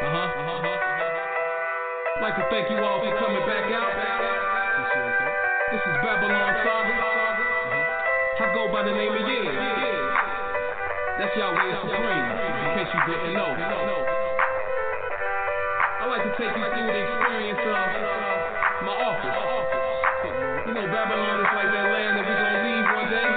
I'd like to thank you all for coming back out. This is Babylon Saga. I go by the name of Yeah. That's Yahweh Supreme, in case you didn't know. I'd like to take you through the experience of my office. You know, Babylon is like that land that we're going to leave one day.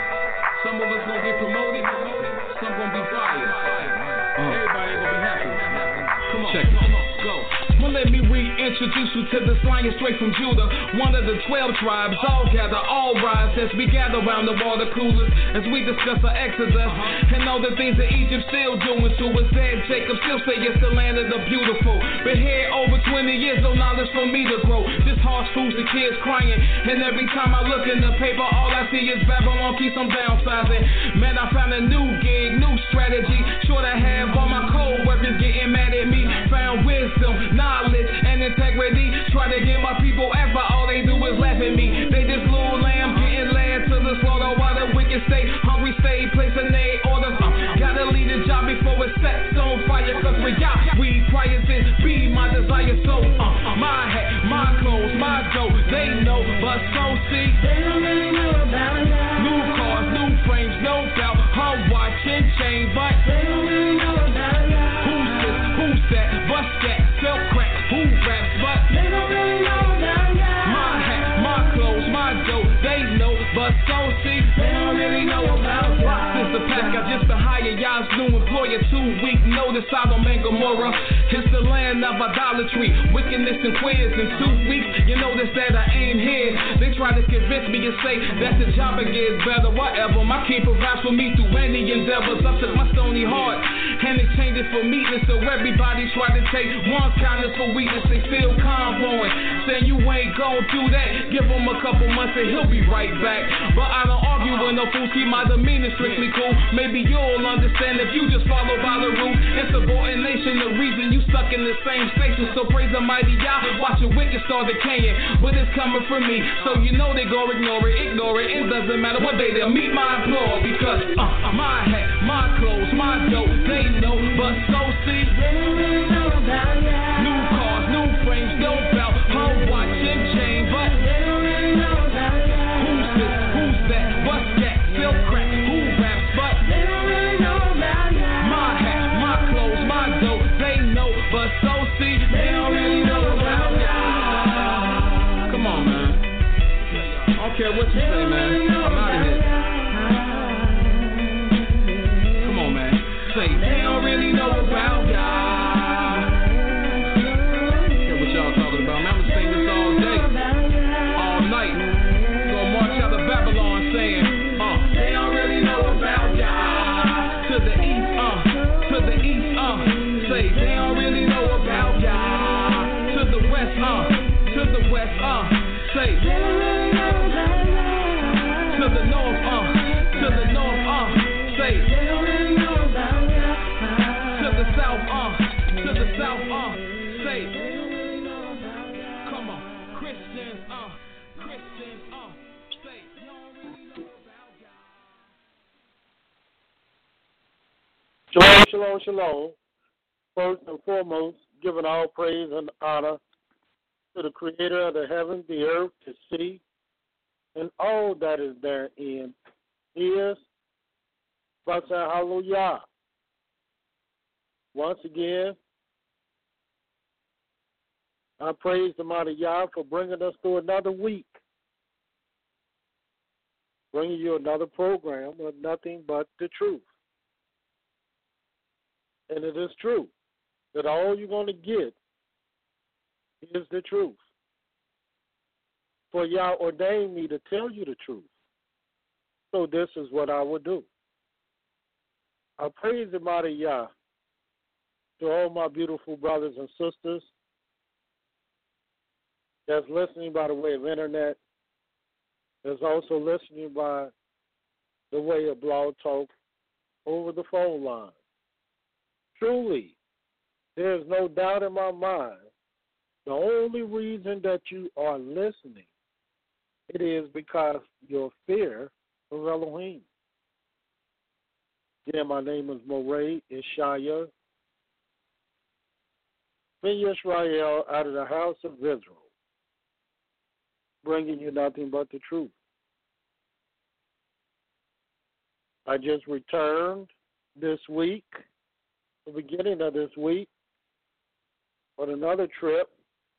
Some of us going to get promoted, some going to be fired. Everybody going to be happy. Come on, check it. Go. Well, let me reintroduce you to the slang straight from Judah, one of the 12 tribes. All gather, all rise as we gather around the water coolers as we discuss our exodus and all the things that Egypt still doing to us. And Jacob still say it's the land of the beautiful. Been here over 20 years, no knowledge for me to grow. Just harsh foods, the kids crying, and every time I look in the paper, all I see is Babylon peace. I'm downsizing. Man, I found a new gig, new strategy. Sure to have all my co-workers getting mad at me. Found wisdom, knowledge, and integrity. Try to get my people act, but all they do is laugh at me. They just little lamb getting led to the slaughter while the wicked stay hungry, stay placing their orders. Gotta leave the job before it sets on fire, cause we quiet this be my desire. So my hat, my clothes, my dough, they know, but so see they don't really know about that. New cars, new frames, no doubt. Her watch and chain, but they don't really know about that. Who's this? Who's that? What's that? Sell crack, who raps, but they don't really know about that. My hat, my clothes, my dough, they know, but so see they don't really know about that. Since the pack, I just been hired, y'all's new employer. 2-week notice, Sodom and Gomorrah. It's the land of idolatry, wickedness and queers. In 2 weeks, you notice that I ain't here. They try to convince me and say that the job I get is better, whatever. My king provides for me through any endeavors. I took my stony heart and it changes for meekness. So everybody try to take one kindness for weakness. They still convoying, saying you ain't gon' do that. Give him a couple months and he'll be right back. But I don't argue with no fools, keep my demeanor strictly cool. Maybe you'll understand if you just follow by the rules. Insubordination, the reason you stuck in the same station. So praise the mighty Yah, watch your wicked start decaying. But it's coming from me, so you know they gon' ignore it. It doesn't matter what day they'll meet my applause. Because my hat, my clothes, my dough, they know, but so see they don't really know about that. New cars, new frames, no doubt. Her watch and chain, but they don't really know about that. Who's this? Who's that? What's that? Silk crack, who raps, but they don't really know about that. My hat, my clothes, my dough, they know, but so see they don't really know about that. Come on, man. I don't care what you say, man. I'm out of here. Come on, man. Say they don't really know about God. Care what y'all talking about, man. I'm gonna sing this all day, all night. Gonna march out of Babylon saying, they don't really know about God. To the east, to the east, say they don't really know about God. To the west, say they don't really know about God. To the north, say they don't really know about God. To the south, say they don't really know about God. Come on, Christians, say they don't really know about God. Shalom, shalom, shalom. First and foremost, giving all praise and honor to the creator of the heavens, the earth, the sea, and all that is therein. He is, but say hallelujah. Once again, I praise the mighty Yah for bringing us through another week, bringing you another program of nothing but the truth. And it is true that all you're going to get is the truth. For Yah ordained me to tell you the truth. So this is what I will do. I praise the mighty Yah to all my beautiful brothers and sisters that's listening by the way of internet, that's also listening by the way of Blog Talk over the phone line. Truly, there is no doubt in my mind, the only reason that you are listening, it is because your fear of Elohim. Again, my name is Moray Ishaya, Israel out of the house of Israel, bringing you nothing but the truth. I just returned this week, the beginning of this week, on another trip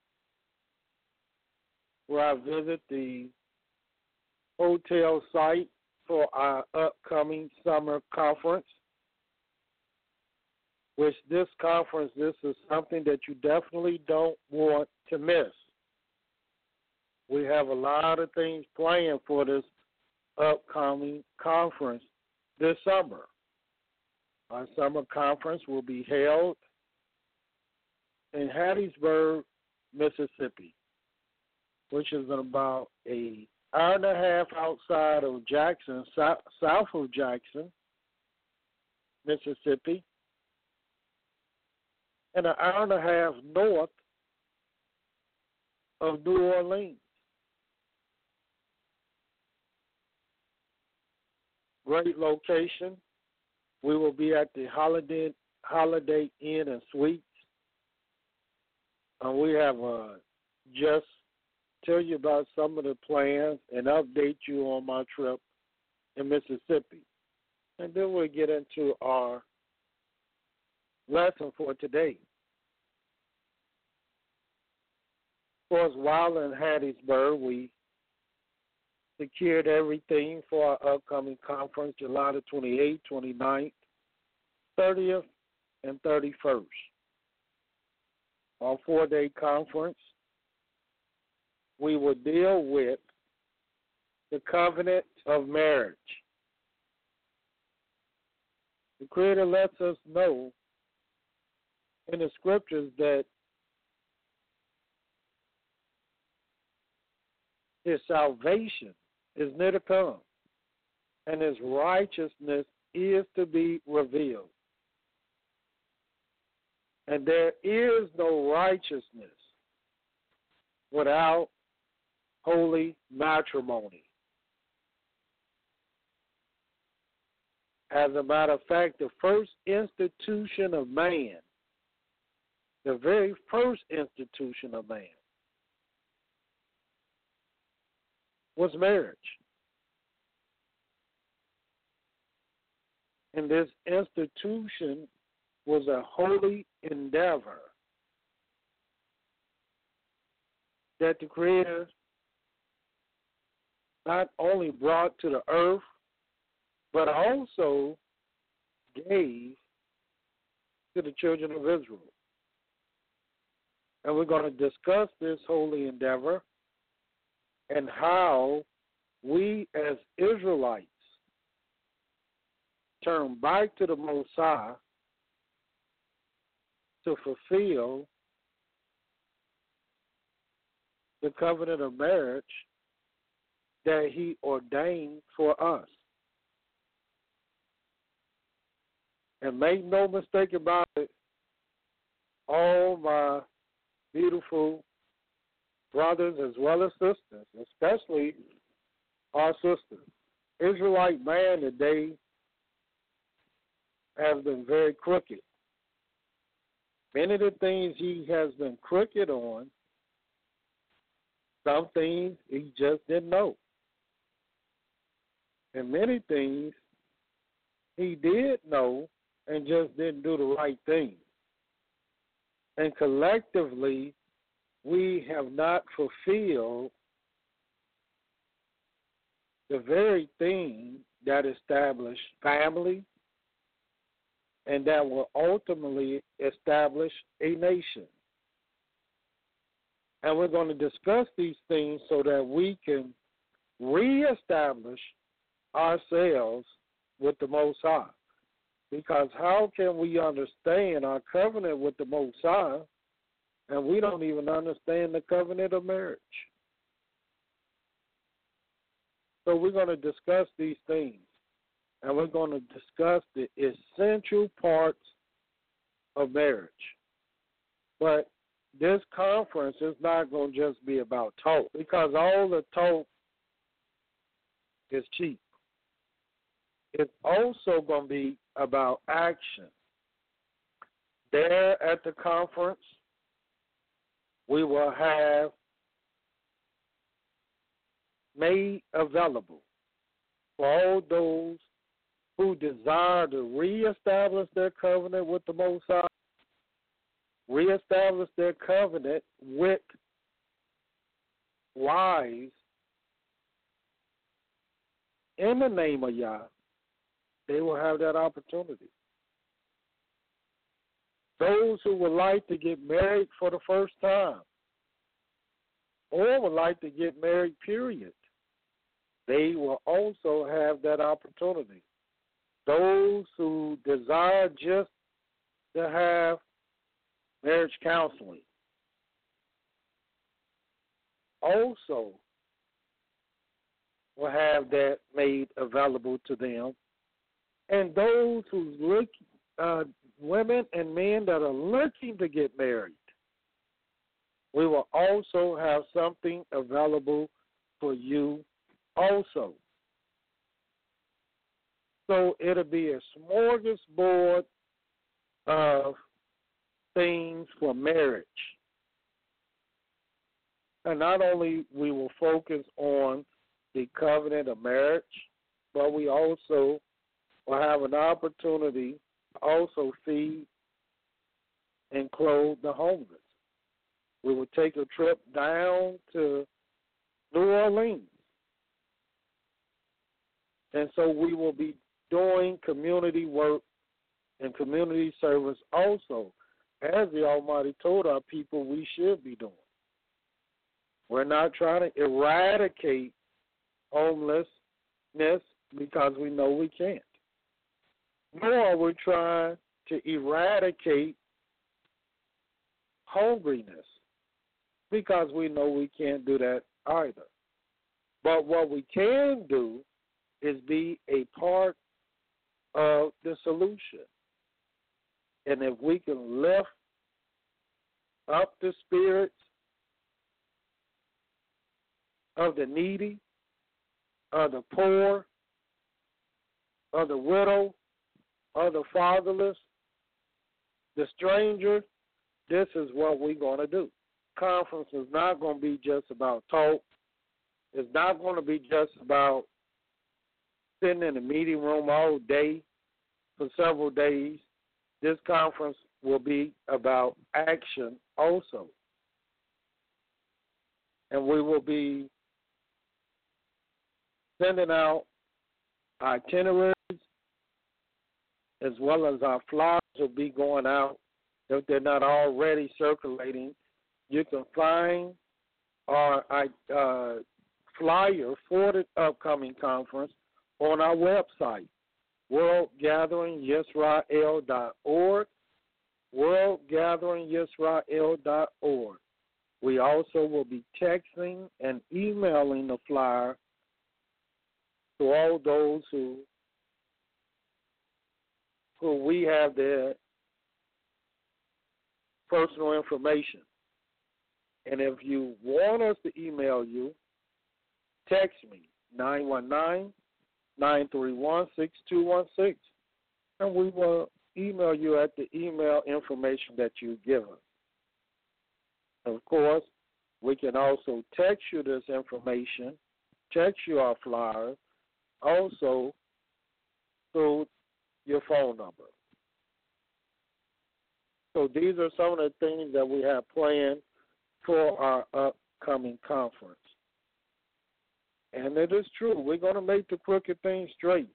where I visit the hotel site for our upcoming summer conference, which this is something that you definitely don't want to miss. We have a lot of things planned for this upcoming conference this summer. Our summer conference will be held in Hattiesburg, Mississippi, which is about an hour and a half outside of Jackson, south of Jackson, Mississippi, and an hour and a half north of New Orleans. Great location. We will be at the Holiday Inn and Suites. We have just tell you about some of the plans and update you on my trip in Mississippi. And then we'll get into our lesson for today. Of course, while in Hattiesburg, we secured everything for our upcoming conference, July the 28th, 29th, 30th, and 31st. Our 4-day conference, we will deal with the covenant of marriage. The Creator lets us know in the scriptures that His salvation is near to come, and His righteousness is to be revealed. And there is no righteousness without holy matrimony. As a matter of fact, the first institution of man, the very first institution of man, was marriage. And this institution was a holy endeavor that the Creator not only brought to the earth, but also gave to the children of Israel. And we're going to discuss this holy endeavor and how we as Israelites turn back to the Most High to fulfill the covenant of marriage that He ordained for us. And make no mistake about it, all my beautiful brothers as well as sisters, especially our sisters. Israelite man today has been very crooked. Many of the things he has been crooked on, some things he just didn't know. And many things he did know and just didn't do the right thing. And collectively, we have not fulfilled the very thing that established family and that will ultimately establish a nation. And we're going to discuss these things so that we can reestablish ourselves with the Most High. Because how can we understand our covenant with the Most High and we don't even understand the covenant of marriage? So we're going to discuss these things. And we're going to discuss the essential parts of marriage. But this conference is not going to just be about talk, because all the talk is cheap. It's also going to be about action. There at the conference, we will have made available for all those who desire to reestablish their covenant with the Most High, reestablish their covenant with wives in the name of Yah. They will have that opportunity. Those who would like to get married for the first time or would like to get married, period, they will also have that opportunity. Those who desire just to have marriage counseling also will have that made available to them. And those who look, women and men that are looking to get married, we will also have something available for you also. So it'll be a smorgasbord of things for marriage. And not only we will focus on the covenant of marriage, but we also will have an opportunity to also feed and clothe the homeless. We will take a trip down to New Orleans. And so we will be doing community work and community service also, as the Almighty told our people we should be doing. We're not trying to eradicate homelessness because we know we can't. Nor are we trying to eradicate hungriness because we know we can't do that either. But what we can do is be a part of the solution. And if we can lift up the spirits of the needy, of the poor, of the widow, of the fatherless, the stranger, this is what we're going to do. Conference is not going to be just about talk. It's not going to be just about sitting in the meeting room all day for several days. This conference will be about action also. And we will be sending out itineraries as well as our flyers will be going out. If they're not already circulating, you can find our flyer for the upcoming conference on our website, worldgatheringyisrael.org, worldgatheringyisrael.org. We also will be texting and emailing the flyer to all those who we have their personal information. And if you want us to email you, text me, 919-931-6216, and we will email you at the email information that you give us. Of course, we can also text you this information, text you our flyer, also through your phone number. So these are some of the things that we have planned for our upcoming conference. And it is true. We're going to make the crooked things straight.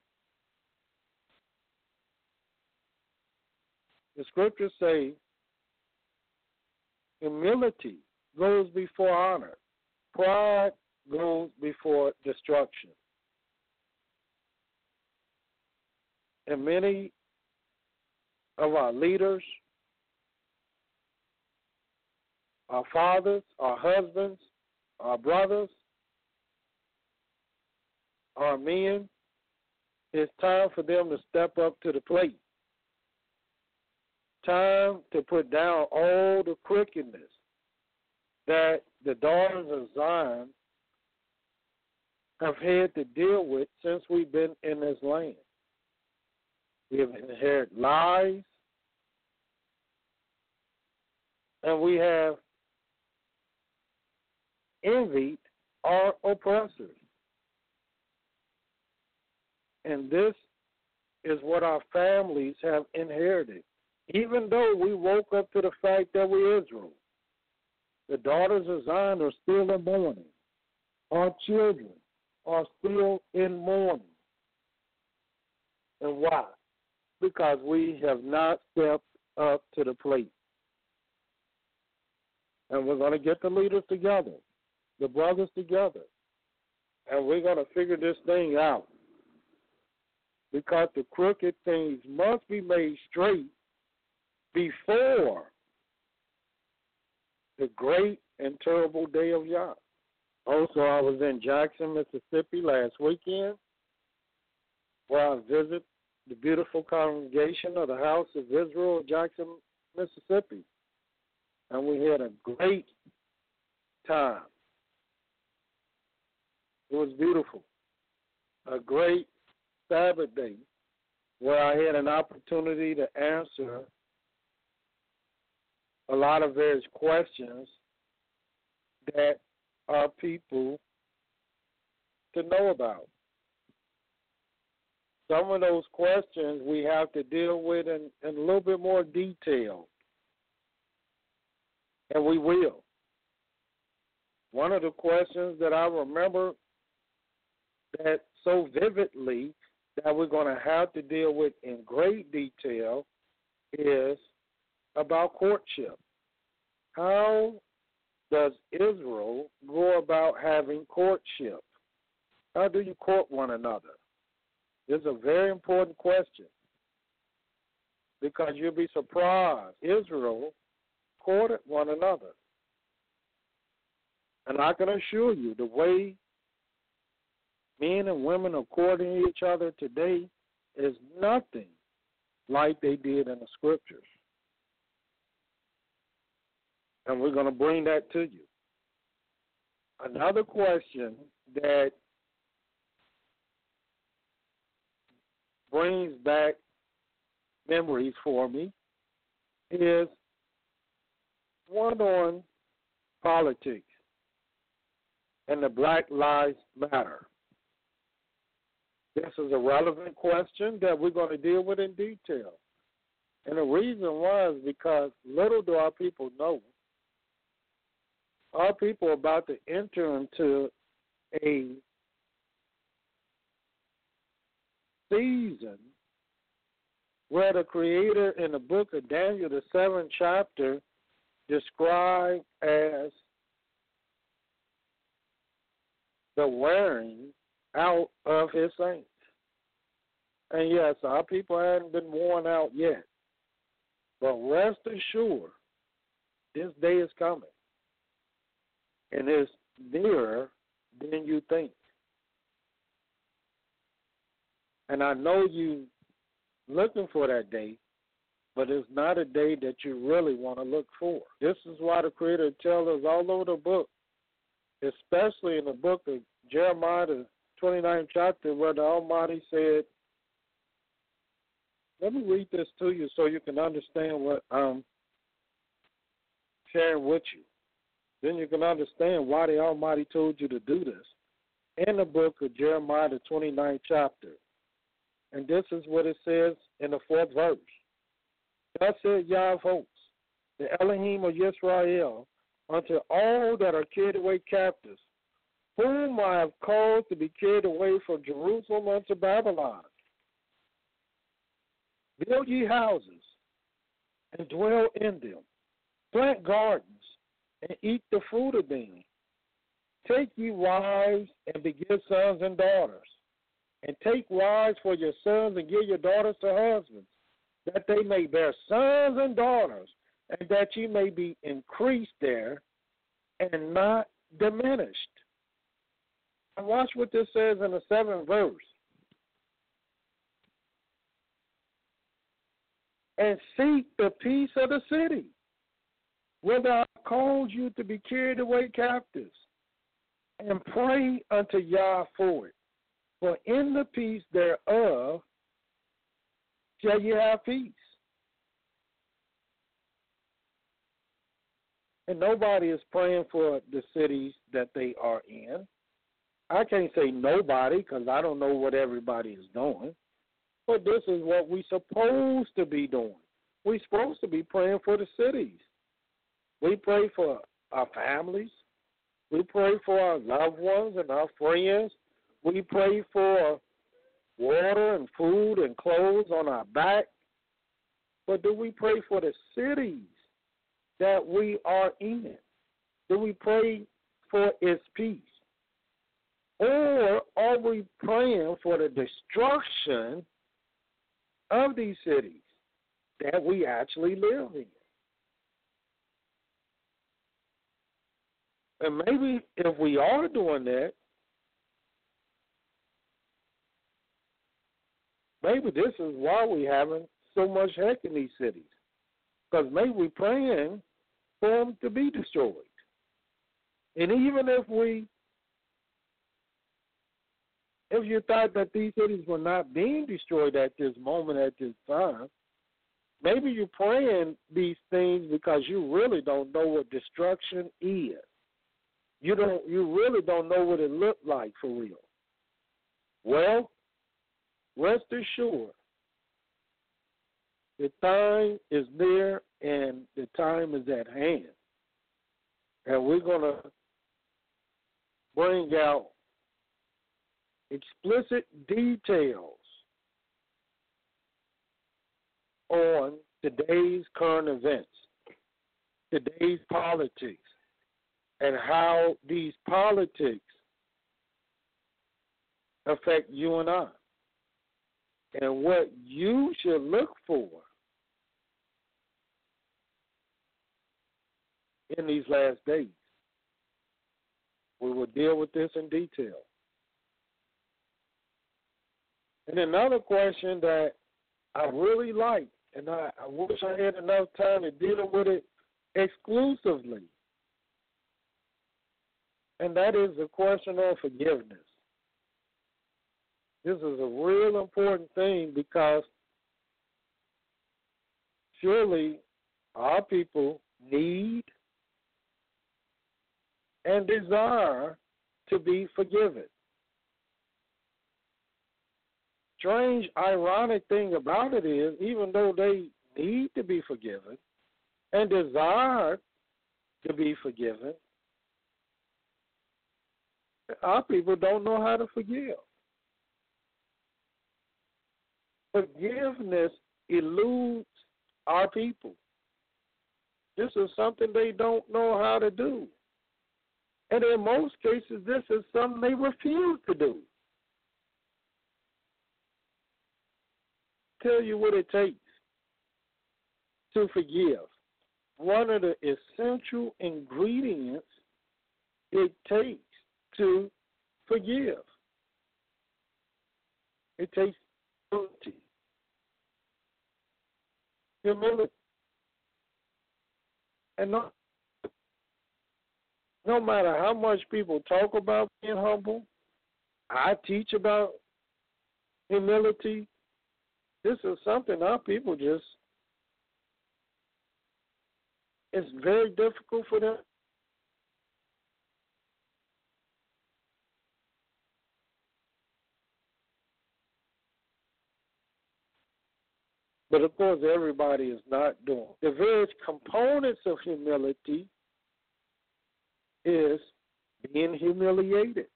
The scriptures say humility goes before honor. Pride goes before destruction. And many of our leaders, our fathers, our husbands, our brothers, our men, it's time for them to step up to the plate. Time to put down all the crookedness that the daughters of Zion have had to deal with since we've been in this land. We have inherited lies, and we have envied our oppressors. And this is what our families have inherited. Even though we woke up to the fact that we're Israel, the daughters of Zion are still in mourning. Our children are still in mourning. And why? Because we have not stepped up to the plate. And we're going to get the leaders together, the brothers together, and we're going to figure this thing out. Because the crooked things must be made straight before the great and terrible day of Yah. Also, I was in Jackson, Mississippi last weekend, where I visited the beautiful congregation of the House of Israel of Jackson, Mississippi. And we had a great time. It was beautiful. A great Sabbath day where I had an opportunity to answer a lot of various questions that our people to know about. Some of those questions we have to deal with in a little bit more detail, and we will. One of the questions that I remember that so vividly that we're going to have to deal with in great detail is about courtship. How does Israel go about having courtship? How do you court one another? It's a very important question because you'll be surprised. Israel courted one another. And I can assure you, the way men and women are courting each other today is nothing like they did in the scriptures. And we're going to bring that to you. Another question that brings back memories for me is one on politics and the Black Lives Matter. This is a relevant question that we're going to deal with in detail. And the reason why is because little do our people know, our people are about to enter into a season where the Creator in the book of Daniel, the 7th chapter, described as the wearing out of his saints. And yes, our people haven't been worn out yet. But rest assured, this day is coming. And it's nearer than you think. And I know you looking for that day, but it's not a day that you really want to look for. This is why the Creator tells us all over the book, especially in the book of Jeremiah, the 29th chapter, where the Almighty said, let me read this to you so you can understand what I'm sharing with you. Then you can understand why the Almighty told you to do this. In the book of Jeremiah, the 29th chapter. And this is what it says in the 4th verse. Thus said Yah of hosts, the Elohim of Yisrael, unto all that are carried away captives, whom I have called to be carried away from Jerusalem unto Babylon. Build ye houses, and dwell in them. Plant gardens, and eat the fruit of them. Take ye wives, and beget sons and daughters. And take wives for your sons, and give your daughters to husbands, that they may bear sons and daughters, and that ye may be increased there, and not diminished. And watch what this says in the 7th verse. And seek the peace of the city, whither I called you to be carried away captives, and pray unto Yah for it. For in the peace thereof shall ye have peace. And nobody is praying for the cities that they are in. I can't say nobody because I don't know what everybody is doing. But this is what we're supposed to be doing. We're supposed to be praying for the cities. We pray for our families. We pray for our loved ones and our friends. We pray for water and food and clothes on our back. But do we pray for the cities that we are in? Do we pray for its peace? Or are we praying for the destruction of these cities that we actually live in? And maybe if we are doing that, maybe this is why we're having so much heck in these cities. Because maybe we're praying for them to be destroyed. And even if you thought that these cities were not being destroyed at this moment, at this time, maybe you're praying these things because you really don't know what destruction is. You really don't know what it looked like for real. Well, rest assured, the time is near and the time is at hand. And we're going to bring out explicit details on today's current events, today's politics, and how these politics affect you and I, and what you should look for in these last days. We will deal with this in detail. And another question that I really like, and I wish I had enough time to deal with it exclusively, and that is the question of forgiveness. This is a real important thing because surely our people need and desire to be forgiven. Strange, ironic thing about it is, even though they need to be forgiven and desire to be forgiven, our people don't know how to forgive. Forgiveness eludes our people. This is something they don't know how to do. And in most cases, this is something they refuse to do. Tell you what it takes to forgive. One of the essential ingredients it takes to forgive. It takes humility. Humility. And no matter how much people talk about being humble, I teach about humility. This is something our people just, it's very difficult for them. But of course, everybody is not doing. The various components of humility is being humiliated.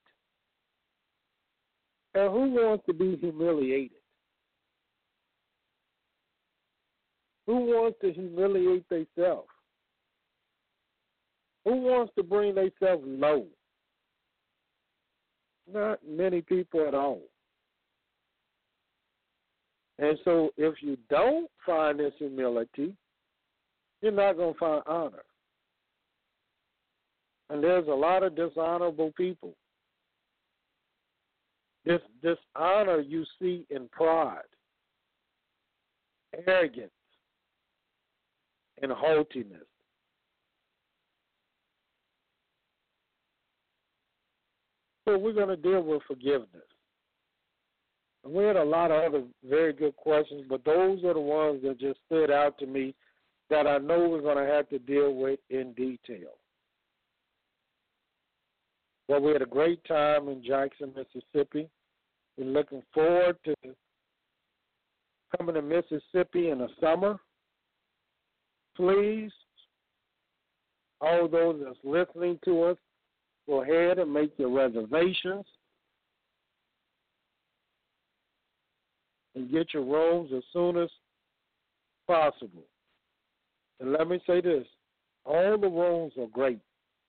And who wants to be humiliated? Who wants to humiliate themselves? Who wants to bring themselves low? Not many people at all. And so if you don't find this humility, you're not going to find honor. And there's a lot of dishonorable people. This dishonor you see in pride, arrogance, and haughtiness. So we're going to deal with forgiveness. And we had a lot of other very good questions, but those are the ones that just stood out to me that I know we're going to have to deal with in detail. Well, we had a great time in Jackson, Mississippi. We're looking forward to coming to Mississippi in the summer. Please, all those that's listening to us, go ahead and make your reservations and get your rooms as soon as possible. And let me say this, all the rooms are great.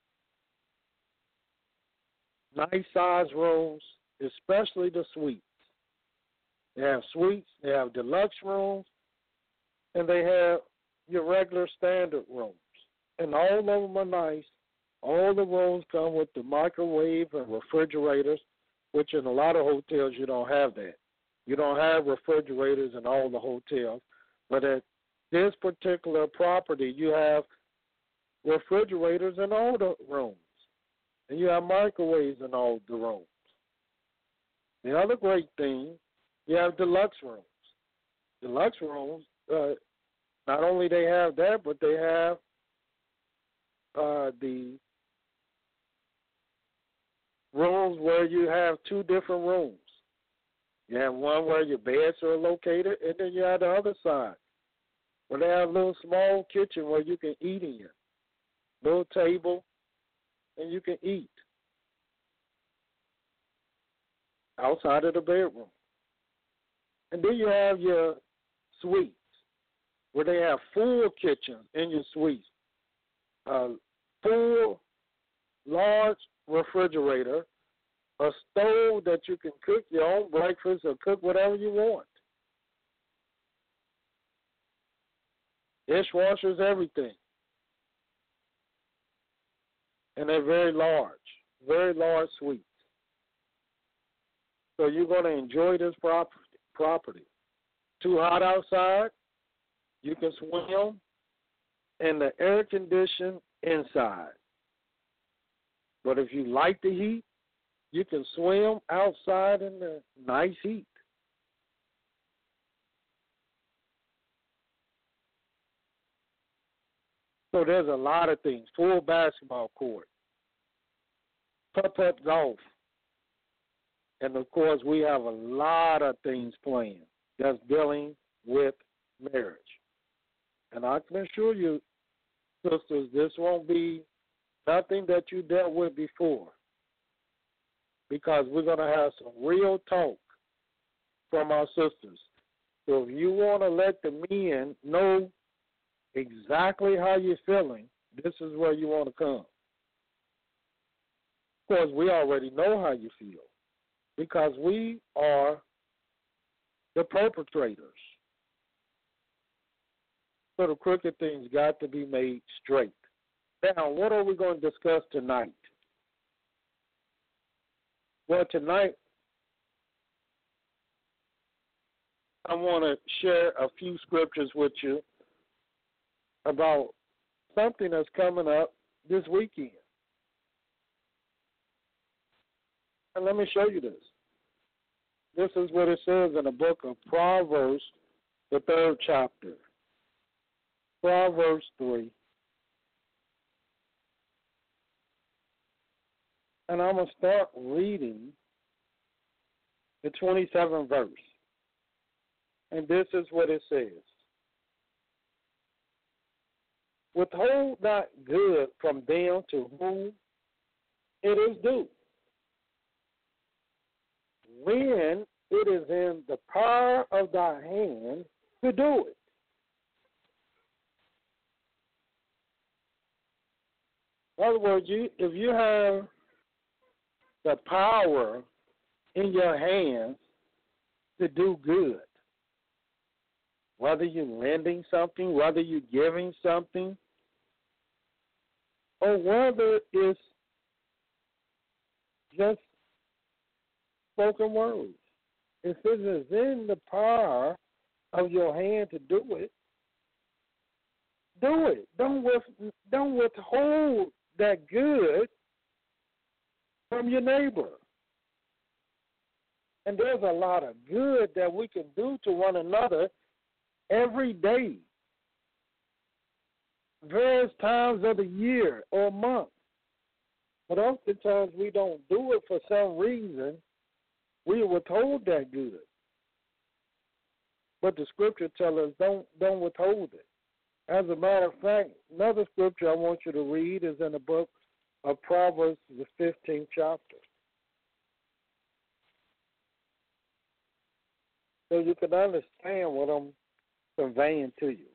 Nice size rooms, especially the suites. They have suites, they have deluxe rooms, and they have your regular standard rooms. And all of them are nice. All the rooms come with the microwave and refrigerators, which in a lot of hotels you don't have that. You don't have refrigerators in all the hotels. But at this particular property, you have refrigerators in all the rooms. And you have microwaves in all the rooms. The other great thing, you have deluxe rooms. Deluxe rooms, not only they have that, but they have the rooms where you have two different rooms. You have one where your beds are located, and then you have the other side where they have a little small kitchen where you can eat in, little table, and you can eat outside of the bedroom. And then you have your suites where they have full kitchens in your suites, full large refrigerator, a stove that you can cook your own breakfast or cook whatever you want. Dishwashers, everything. And they're very large suites. So you're going to enjoy this property. Too hot outside, you can swim in the air conditioned inside. But if you like the heat, you can swim outside in the nice heat. So there's a lot of things. Full basketball court, putt-putt golf. And, of course, we have a lot of things planned that's dealing with marriage. And I can assure you, sisters, this won't be nothing that you dealt with before, because we're going to have some real talk from our sisters. So if you want to let the men know exactly how you're feeling, this is where you want to come. Of course, we already know how you feel, because we are the perpetrators. So the crooked things got to be made straight. Now, what are we going to discuss tonight? Well, tonight, I want to share a few scriptures with you about something that's coming up this weekend. And let me show you this. This is what it says in the book of Proverbs, the 3rd chapter. Proverbs 3. And I'm going to start reading the 27th verse. And this is what it says. Withhold not good from them to whom it is due, when it is in the power of thy hand to do it. In other words, if you have the power in your hands to do good, whether you're lending something, whether you're giving something, or whether it's just spoken words. If it is in the power of your hand to do it, do it. Don't withhold that good from your neighbor. And there's a lot of good that we can do to one another every day. various times of the year or month. But oftentimes we don't do it for some reason. We were told that good. But the scripture tells us don't withhold it. As a matter of fact, another scripture I want you to read is in the book of Proverbs, the 15th chapter. So you can understand what I'm conveying to you.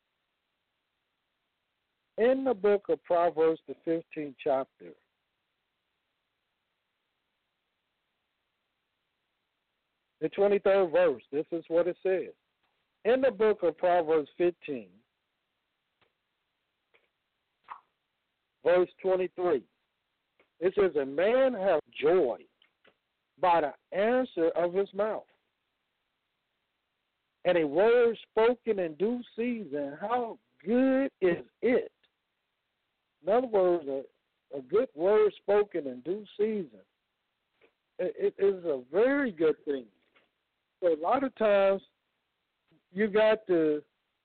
In the book of Proverbs, the 15th chapter, the 23rd verse, this is what it says. In the book of Proverbs 15, verse 23, it says, a man hath joy by the answer of his mouth, and a word spoken in due season, how good is it? In other words, a good word spoken in due season, it is a very good thing. So a lot of times you got to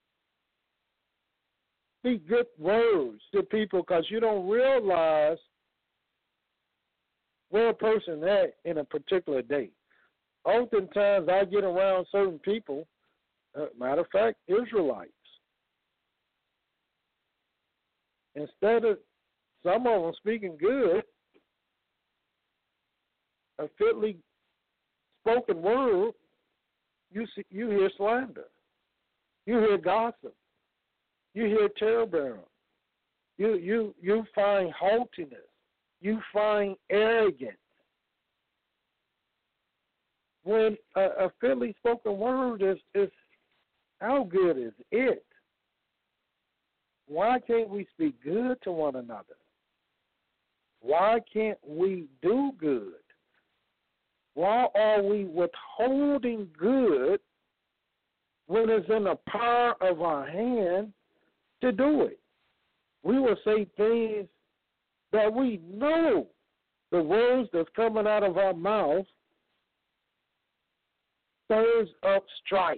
speak good words to people because you don't realize where a person is at in a particular day. Oftentimes I get around certain people, matter of fact, Israelites. Instead of some of them speaking good, a fitly spoken word, you hear slander. You hear gossip. You hear talebearing. You find haughtiness. You find arrogance. When a fitly spoken word is how good is it? Why can't we speak good to one another? Why can't we do good? Why are we withholding good when it's in the power of our hand to do it? We will say things that we know the words that's coming out of our mouth stirs up strife.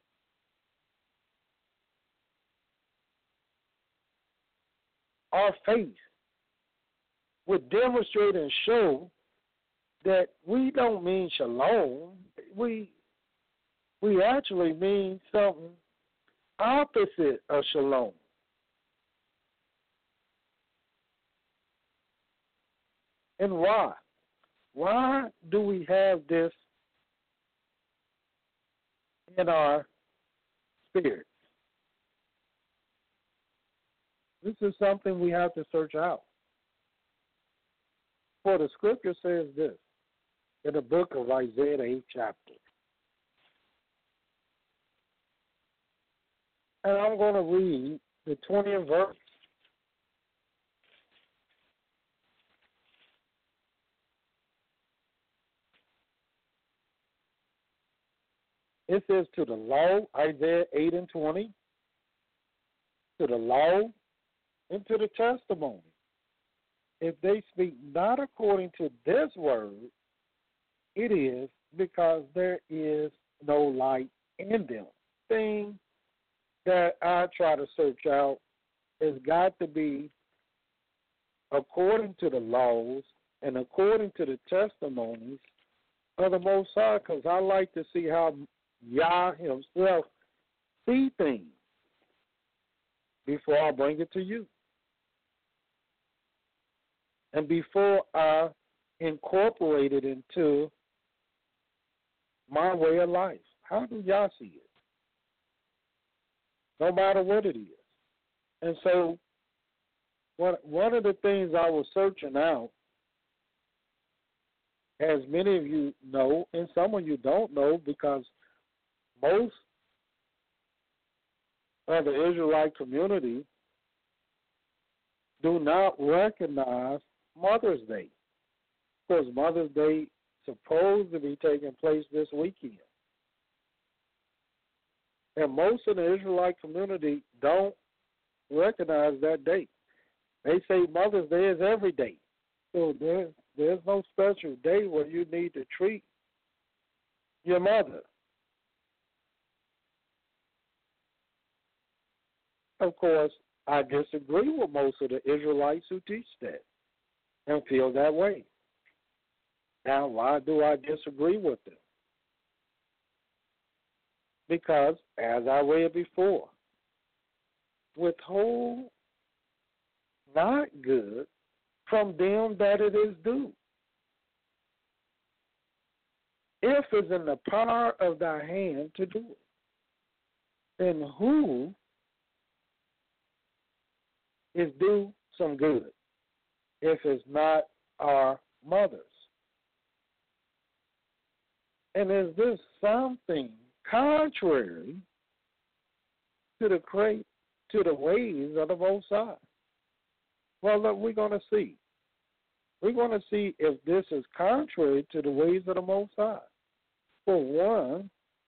Our faith would demonstrate and show that we don't mean shalom. We actually mean something opposite of shalom. And why? Why do we have this in our spirit? This is something we have to search out. For the scripture says this in the book of Isaiah, the 8th chapter. And I'm going to read the 20th verse. It says, to the law, Isaiah 8 and 20, to the law and to the testimony. If they speak not according to this word, it is because there is no light in them. Thing that I try to search out has got to be according to the laws and according to the testimonies of the Most High, because I like to see how Yah himself see things before I bring it to you. And before I incorporate it into my way of life. How do y'all see it? No matter what it is. And so one of the things I was searching out, as many of you know, and some of you don't know, because most of the Israelite community do not recognize Mother's Day, because Mother's Day is supposed to be taking place this weekend. And most of the Israelite community don't recognize that date. They say Mother's Day is every day. So there's no special day where you need to treat your mother. Of course, I disagree with most of the Israelites who teach that and feel that way. Now, why do I disagree with them? Because, as I read before, withhold not good from them that it is due. If it's in the power of thy hand to do it, then who is due some good if it's not our mothers? And is this something contrary to the ways of the Most High? Well, look, we're going to see. We're going to see if this is contrary to the ways of the Most High. For one,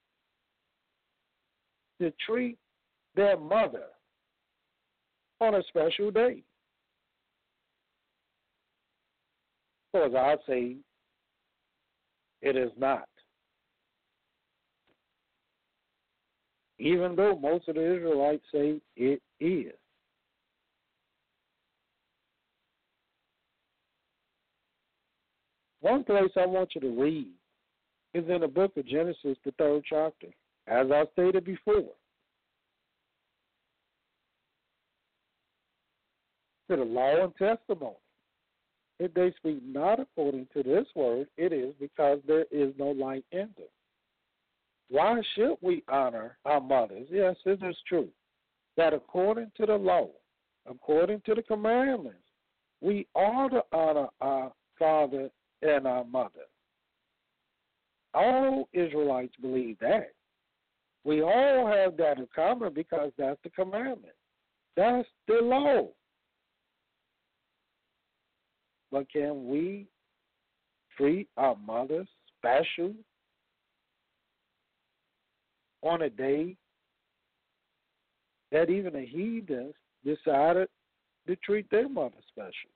to treat their mother on a special day. So as I say, it is not. Even though most of the Israelites say it is. One place I want you to read is in the book of Genesis, the 3rd chapter, as I stated before. To the law and testimony. If they speak not according to this word, it is because there is no light in them. Why should we honor our mothers? Yes, it is true that according to the law, according to the commandments, we ought to honor our father and our mother. All Israelites believe that. We all have that in common because that's the commandment. That's the law. But can we treat our mothers special on a day that even the heathens decided to treat their mother special?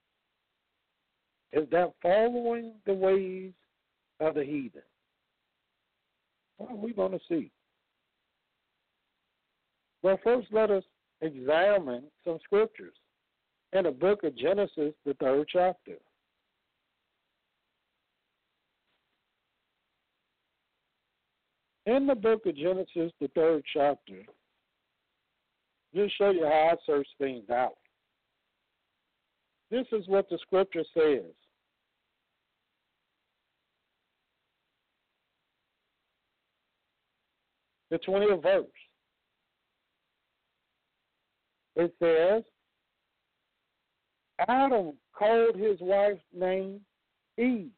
Is that following the ways of the heathen? Well, we're going to see. Well, first let us examine some scriptures in the book of Genesis, the 3rd chapter. In the book of Genesis, the 3rd chapter, just show you how I search things out. This is what the scripture says. The 20th verse. It says, Adam called his wife's name Eve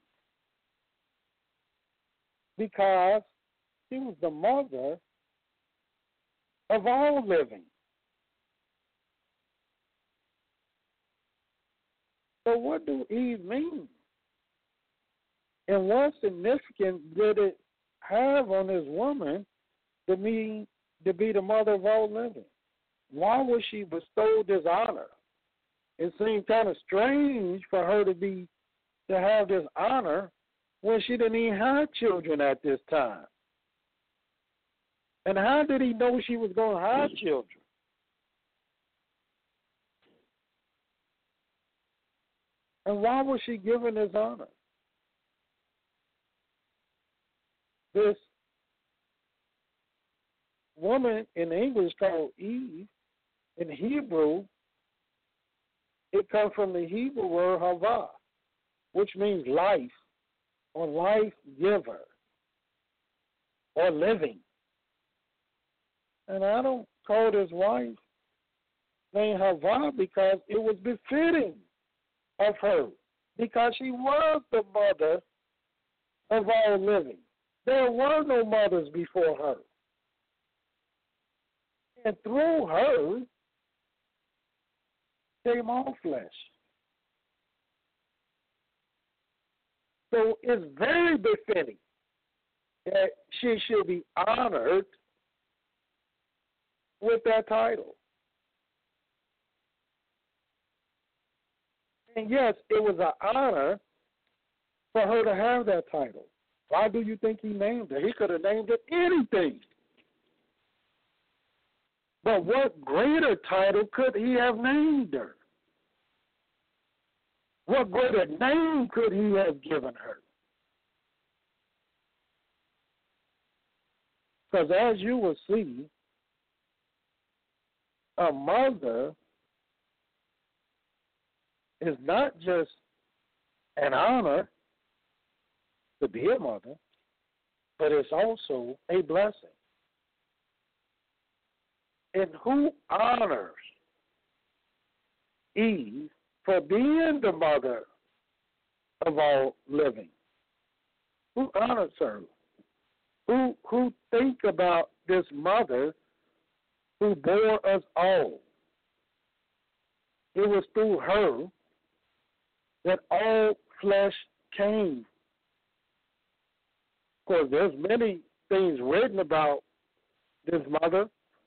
because she was the mother of all living. So what do Eve mean? And what significance did it have on this woman to be the mother of all living? Why was she bestowed this honor? It seemed kind of strange for her to have this honor when she didn't even have children at this time. And how did he know she was going to have children? And why was she given this honor? This woman in English called Eve, in Hebrew, it comes from the Hebrew word Havah, which means life or life giver or living. And Adam called his wife named Havah because it was befitting of her, because she was the mother of all living. There were no mothers before her. And through her came all flesh. So it's very befitting that she should be honored with that title. And yes, it was an honor for her to have that title. Why do you think he named her? He could have named it anything. But what greater title could he have named her? What greater name could he have given her? Because as you will see, a mother is not just an honor to be a mother, but it's also a blessing. And who honors Eve for being the mother of all living? Who honors her? Who think about this mother who bore us all? It was through her that all flesh came. Of course, there's many things written about this mother,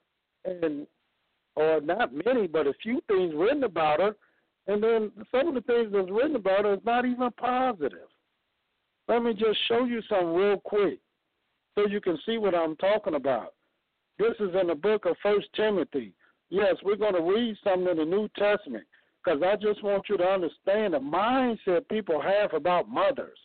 or not many, but a few things written about her, and then some of the things that's written about her is not even positive. Let me just show you some real quick so you can see what I'm talking about. This is in the book of 1 Timothy. Yes, we're going to read some in the New Testament because I just want you to understand the mindset people have about mothers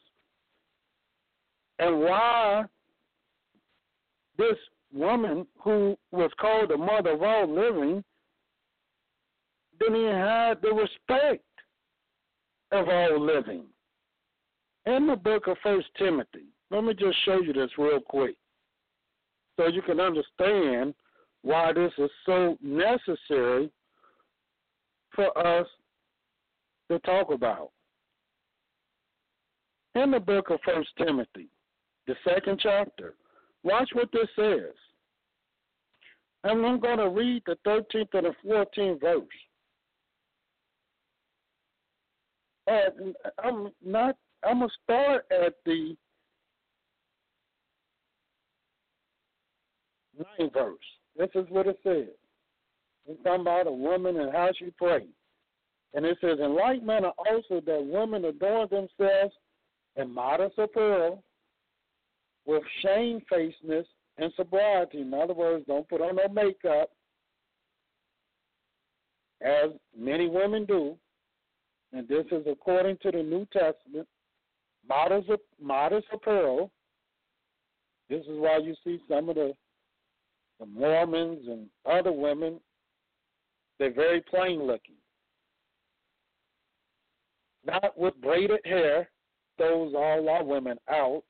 and why this woman who was called the mother of all living didn't even have the respect of all living. In the book of 1 Timothy, let me just show you this real quick so you can understand why this is so necessary for us to talk about. In the book of 1 Timothy, the 2nd chapter, watch what this says. And I'm going to read the 13th and the 14th verse. I'm going to start at the 9th verse. This is what it says. It's talking about a woman and how she prays. And it says, in like manner also that women adorn themselves in modest apparel with shamefacedness and sobriety. In other words, don't put on no makeup, as many women do. And this is according to the New Testament. Modest apparel. This is why you see some of the Mormons and other women, they're very plain looking. Not with braided hair, throws all our women out,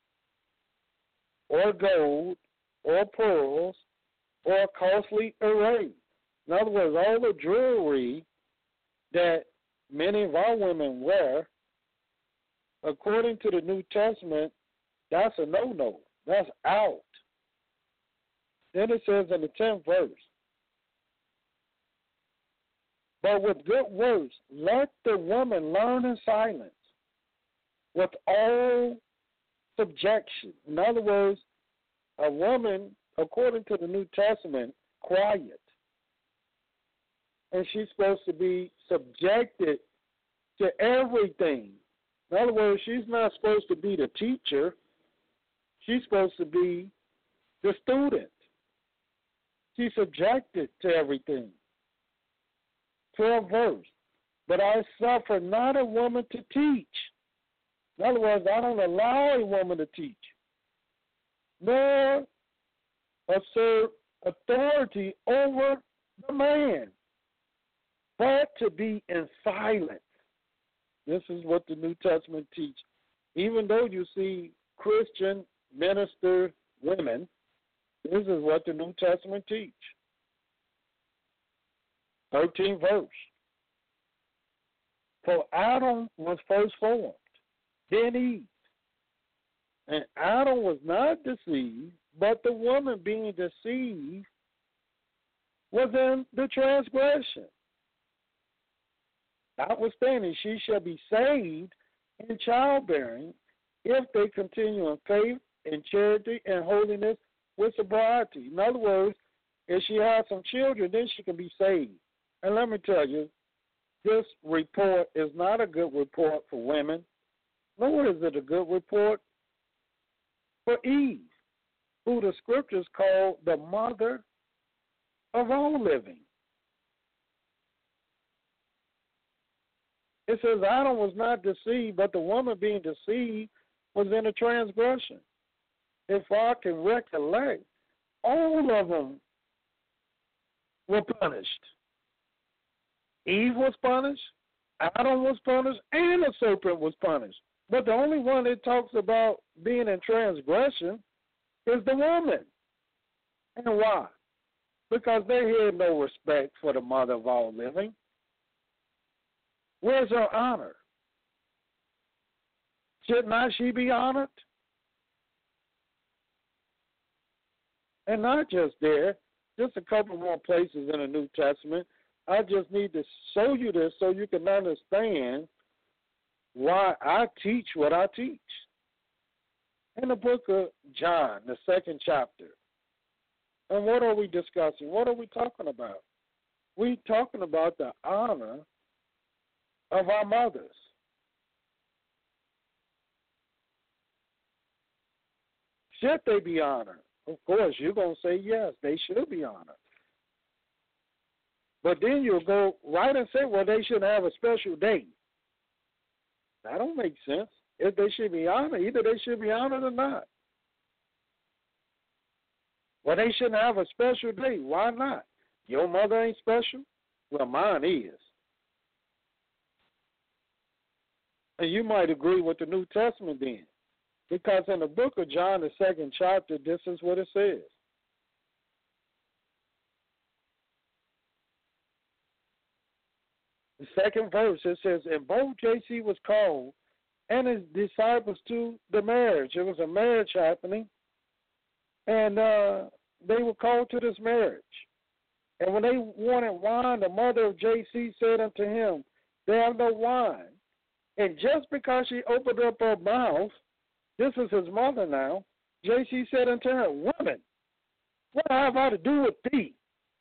or gold, or pearls, or costly array. In other words, all the jewelry that many of our women wear, according to the New Testament, that's a no-no. That's out. Then it says in the 10th verse, but with good words, let the woman learn in silence with all subjection. In other words, a woman, according to the New Testament, quiet. And she's supposed to be subjected to everything. In other words, she's not supposed to be the teacher. She's supposed to be the student. She's subjected to everything. 12th verse. But I suffer not a woman to teach. In other words, I don't allow a woman to teach, nor assert authority over the man, but to be in silence. This is what the New Testament teaches. Even though you see Christian minister women, this is what the New Testament teaches. 13th verse. For Adam was first formed, then Eve. And Adam was not deceived, but the woman being deceived was in the transgression. Notwithstanding, she shall be saved in childbearing if they continue in faith, in charity, and holiness with sobriety. In other words, if she has some children, then she can be saved. And let me tell you, this report is not a good report for women, nor is it a good report for Eve, who the scriptures call the mother of all living. It says Adam was not deceived, but the woman being deceived was in a transgression. If I can recollect, all of them were punished. Eve was punished, Adam was punished, and the serpent was punished. But the only one that talks about being in transgression is the woman. And why? Because they had no respect for the mother of all living. Where's her honor? Should not she be honored? And not just there, just a couple more places in the New Testament. I just need to show you this so you can understand why I teach what I teach. In the book of John, the 2nd chapter. And what are we discussing? What are we talking about? We're talking about the honor of our mothers. Should they be honored? Of course, you're going to say yes, they should be honored. But then you'll go right and say, well, they should have a special day. That don't make sense. If they should be honored, either they should be honored or not. Well, they shouldn't have a special day. Why not? Your mother ain't special? Well, mine is. And you might agree with the New Testament then. Because in the book of John, the 2nd chapter, this is what it says. The 2nd verse, it says, and both JC was called and his disciples to the marriage. It was a marriage happening. And they were called to this marriage. And when they wanted wine, the mother of JC said unto him, they have no wine. And just because she opened up her mouth, this is his mother now, JC said unto her, woman, what have I to do with thee?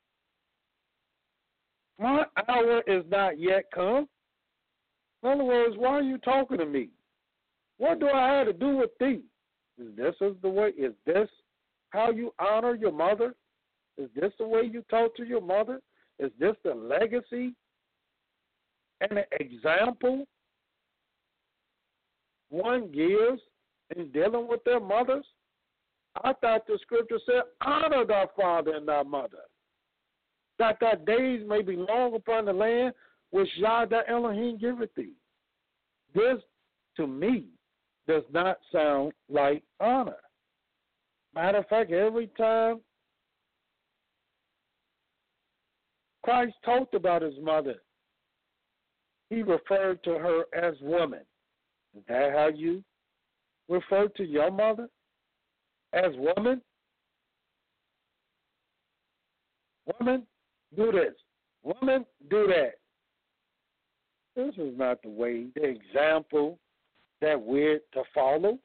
My hour is not yet come. In other words, why are you talking to me? What do I have to do with thee? Is this how you honor your mother? Is this the way you talk to your mother? Is this the legacy and the example one gives in dealing with their mothers? I thought the scripture said, honor thy father and thy mother, that thy days may be long upon the land which Yah thy Elohim giveth thee. This, to me, does not sound like honor. Matter of fact, every time Christ talked about his mother, he referred to her as woman. Is that how you refer to your mother? As woman? Woman, do this. Woman, do that. This is not the way, the example that we're to follow.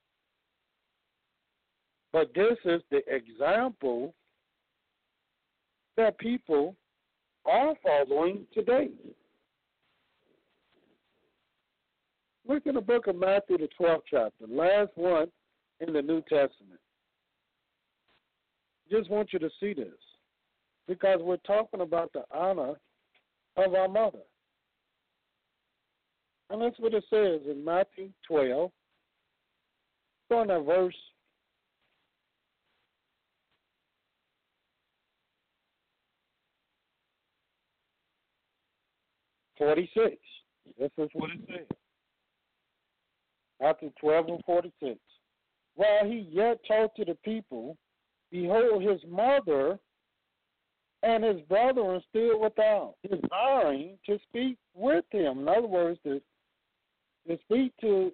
But this is the example that people are following today. Look in the book of Matthew, the 12th chapter, last one in the New Testament. Just want you to see this, because we're talking about the honor of our mother. And that's what it says in Matthew 12, starting at verse 46. This is what it says. Matthew 12 and 46. While he yet talked to the people, behold, his mother and his brethren stood without, desiring to speak with him. In other words, to speak to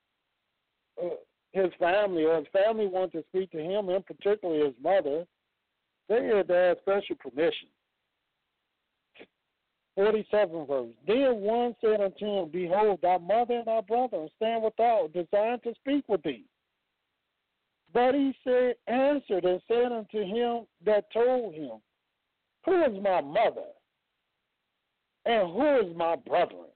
his family, or his family wanted to speak to him, and particularly his mother, they had to have special permission. 47 verse. Then one said unto him, behold, thy mother and thy brother stand without, desiring to speak with thee. But he answered and said unto him that told him, who is my mother, and who is my brethren?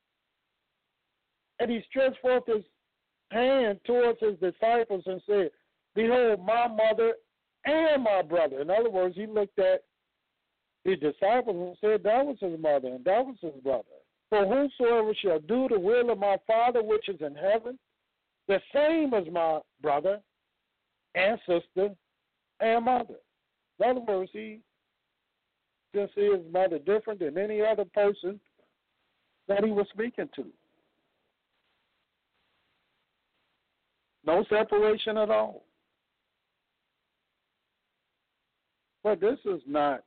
And he stretched forth his hand towards his disciples and said, behold, my mother and my brother. In other words, he looked at his disciples and said that was his mother and that was his brother. For whosoever shall do the will of my Father which is in heaven, the same as my brother and sister and mother. In other words, he just see his mother different than any other person that he was speaking to. No separation at all. But this is not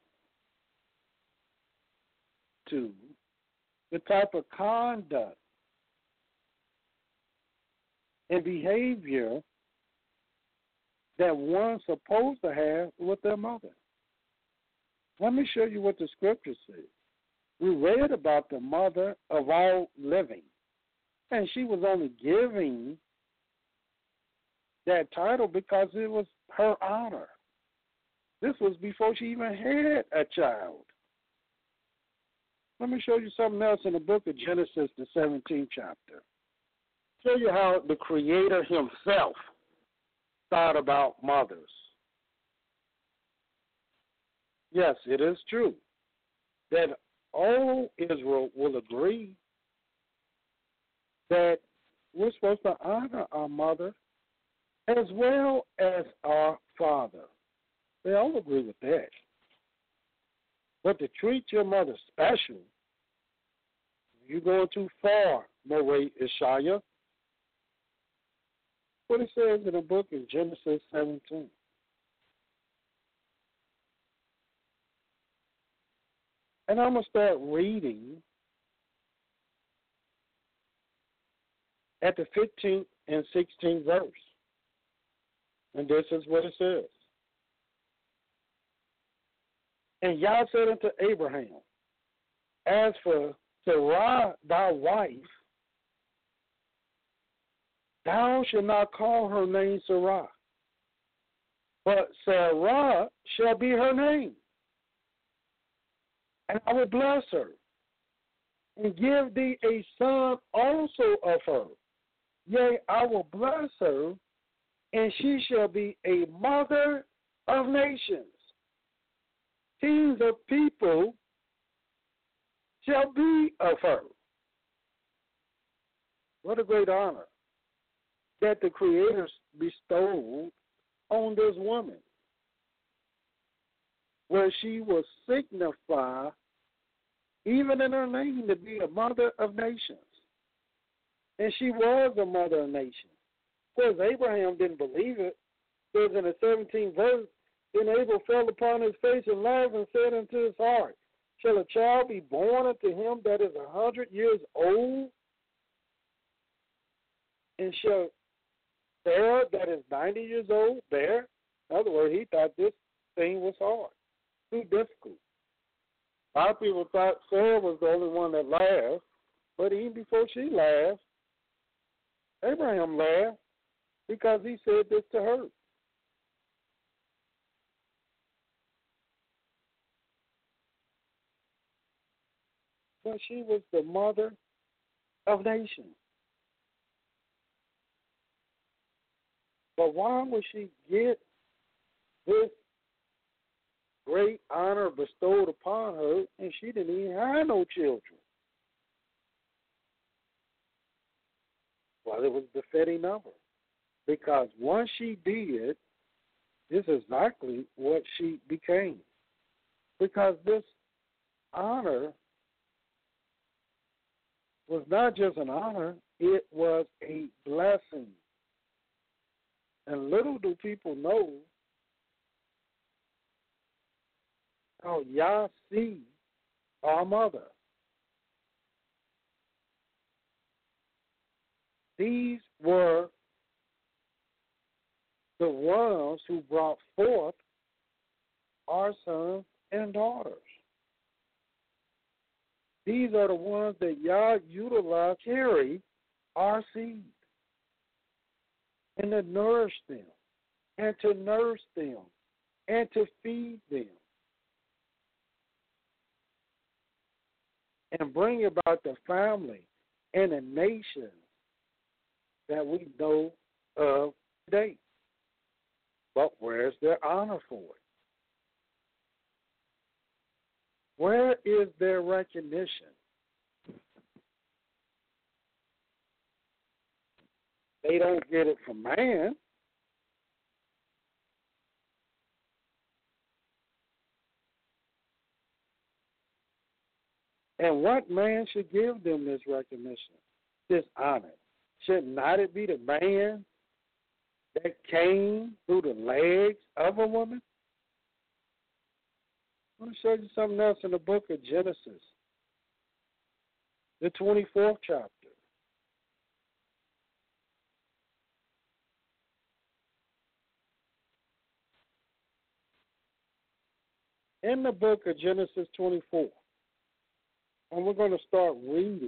to the type of conduct and behavior that one's supposed to have with their mother. Let me show you what the scripture says. We read about the mother of all living, and she was only giving that title because it was her honor. This was before she even had a child. Let me show you something else in the book of Genesis, the 17th chapter. Show you how the Creator himself thought about mothers. Yes, it is true that all Israel will agree that we're supposed to honor our mother as well as our father. They all agree with that. But to treat your mother special, you're going too far, Moray Ishaya. What it says in the book is Genesis 17. And I'm going to start reading at the 15th and 16th verse. And this is what it says. And Yah said unto Abraham, as for Sarai thy wife, thou shalt not call her name Sarai, but Sarah shall be her name. And I will bless her, and give thee a son also of her. Yea, I will bless her, and she shall be a mother of nations. Kings of people shall be of her. What a great honor that the Creator bestowed on this woman, where she will signify, even in her name, to be a mother of nations. And she was a mother of nations. Of course, Abraham didn't believe it. It says in the 17th verse, then Abel fell upon his face and laughed and said unto his heart, shall a child be born unto him that is 100 years old? And shall Sarah that is 90 years old bear? In other words, he thought this thing was hard, too difficult. A lot of people thought Sarah was the only one that laughed, but even before she laughed, Abraham laughed because he said this to her. But she was the mother of nations. But why would she get this great honor bestowed upon her and she didn't even have no children? Well, it was befitting of her. Because once she did, this is exactly what she became. Because this honor was not just an honor, it was a blessing. And little do people know how Yah sees our mother. These were the ones who brought forth our sons and daughters. These are the ones that Yah utilized to carry our seed and to nourish them and to nurse them and to feed them and bring about the family and the nation that we know of today. But where's their honor for it? Where is their recognition? They don't get it from man. And what man should give them this recognition, this honor? Should not it be the man that came through the legs of a woman? I want to show you something else in the book of Genesis, the 24th chapter. In the book of Genesis 24, and we're going to start reading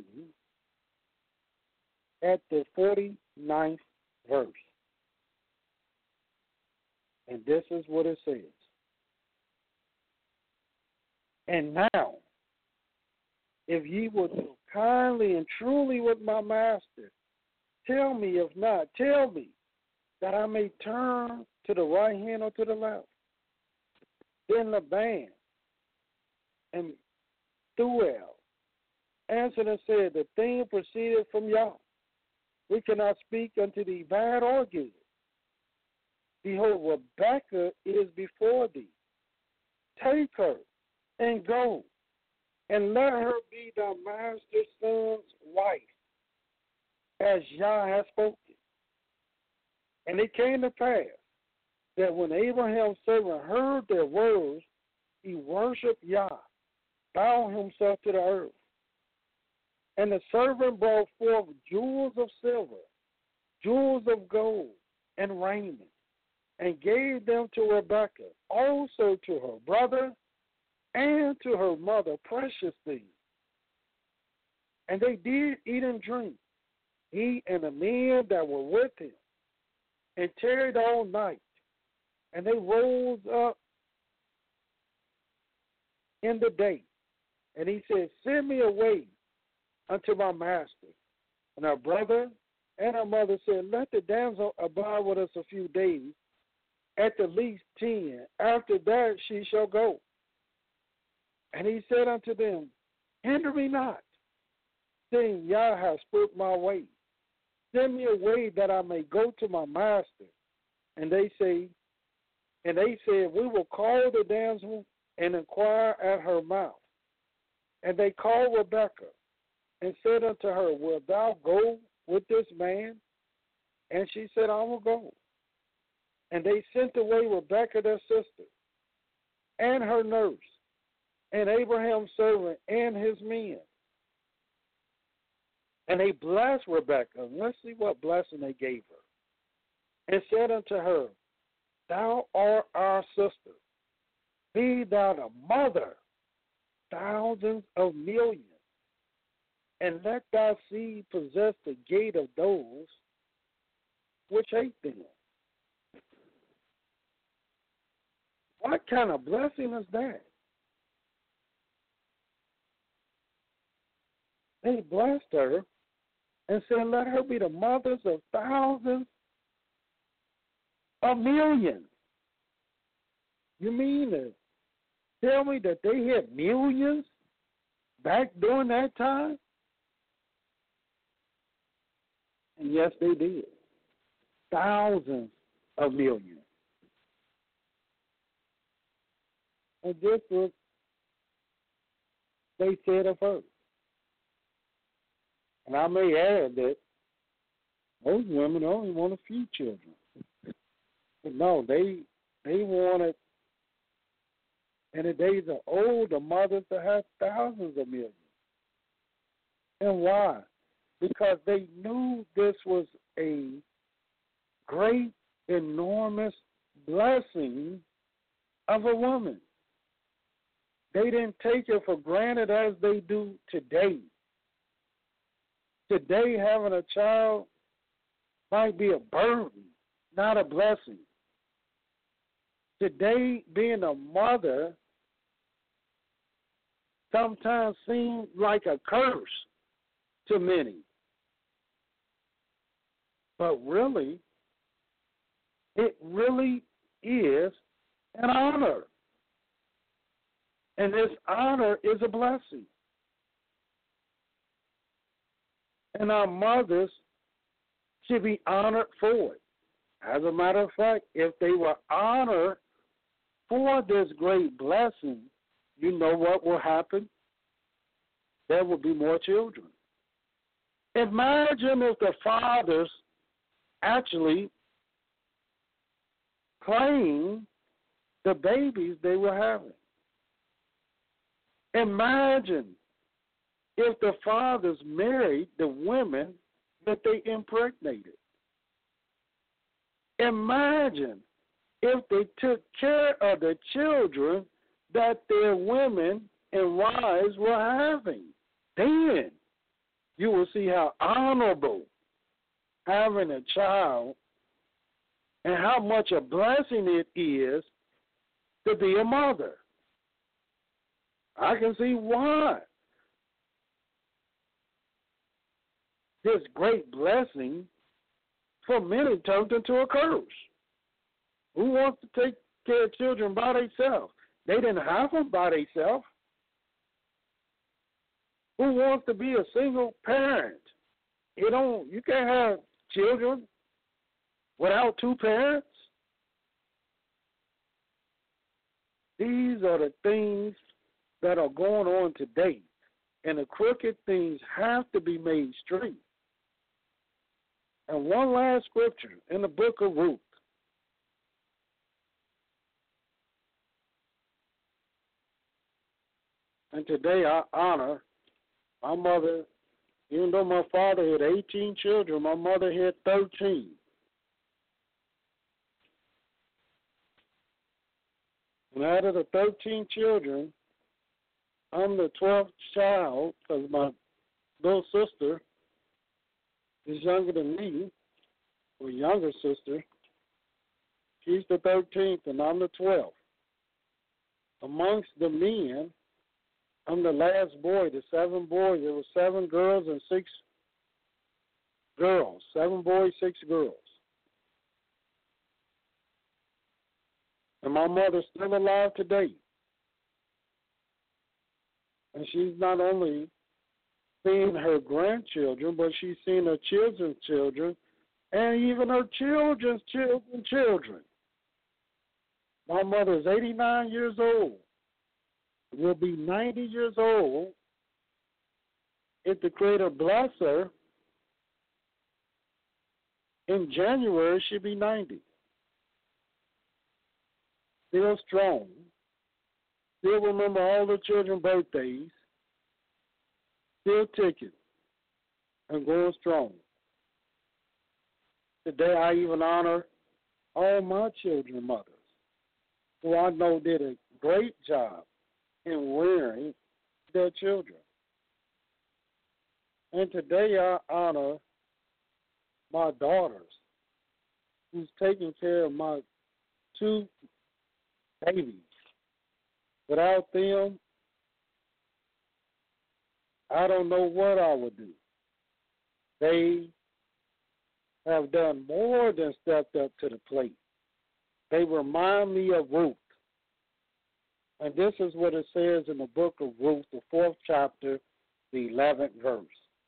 at the 49th verse. And this is what it says. And now, if ye will deal kindly and truly with my master, tell me, if not, tell me, that I may turn to the right hand or to the left. Then Laban and Thuel answered and said, the thing proceeded from Yah. We cannot speak unto thee bad or good. Behold, Rebekah is before thee. Take her and go, and let her be thy master's son's wife, as Yah has spoken. And it came to pass that when Abraham's servant heard their words, he worshipped Yah, bowed himself to the earth. And the servant brought forth jewels of silver, jewels of gold, and raiment, and gave them to Rebekah, also to her brother and to her mother, precious things. And they did eat and drink, he and the men that were with him, and tarried all night. And they rose up in the day. And he said, send me away unto my master. And her brother and her mother said, let the damsel abide with us a few days, at the least 10. After that she shall go. And he said unto them, hinder me not, seeing Yah has put my way. Send me away that I may go to my master. And they said, we will call the damsel and inquire at her mouth. And they called Rebekah and said unto her, wilt thou go with this man? And she said, I will go. And they sent away Rebekah their sister, and her nurse, and Abraham's servant, and his men. And they blessed Rebekah. Let's see what blessing they gave her. And said unto her, thou art our sister. Be thou the mother, thousands of millions. And let thy seed possess the gate of those which hate them. What kind of blessing is that? They blessed her and said, let her be the mothers of thousands of millions. You mean to tell me that they had millions back during that time? And yes, they did. Thousands of millions. And this was, they said of her. And I may add that most women only want a few children. But no, they wanted, in the days of old, the mothers to have thousands of millions. And why? Because they knew this was a great, enormous blessing of a woman. They didn't take it for granted as they do today. Today, having a child might be a burden, not a blessing. Today, being a mother sometimes seems like a curse to many. But really, it really is an honor. And this honor is a blessing. And our mothers should be honored for it. As a matter of fact, if they were honored for this great blessing, you know what will happen? There will be more children. Imagine if the fathers actually claimed the babies they were having. Imagine if the fathers married the women that they impregnated. Imagine if they took care of the children that their women and wives were having. Then you will see how honorable having a child and how much a blessing it is to be a mother. I can see why this great blessing for many turned into a curse. Who wants to take care of children by themselves? They didn't have them by themselves. Who wants to be a single parent? You can't have children without two parents. These are the things that are going on today, and the crooked things have to be made straight. And one last scripture in the book of Ruth. And today I honor my mother. Even though my father had 18 children, my mother had 13. And out of the 13 children, I'm the 12th child because my little sister is younger than me, or younger sister. She's the 13th, and I'm the 12th. Amongst the men, I'm the last boy, the 7 boys. There were 7 girls and 6 girls. 7 boys, 6 girls. And my mother's still alive today. And she's not only seeing her grandchildren, but she's seeing her children's children and even her children's children. My mother is 89 years old. Will be 90 years old if the Creator bless her. In January, she'll be 90. Still strong. Still remember all the children's birthdays. Still ticking and going strong. Today, I even honor all my children's mothers, who I know did a great job in rearing their children. And today I honor my daughters, who's taking care of my 2 babies. Without them, I don't know what I would do. They have done more than stepped up to the plate. They remind me of Ruth. And this is what it says in the book of Ruth, the 4th chapter, the 11th verse.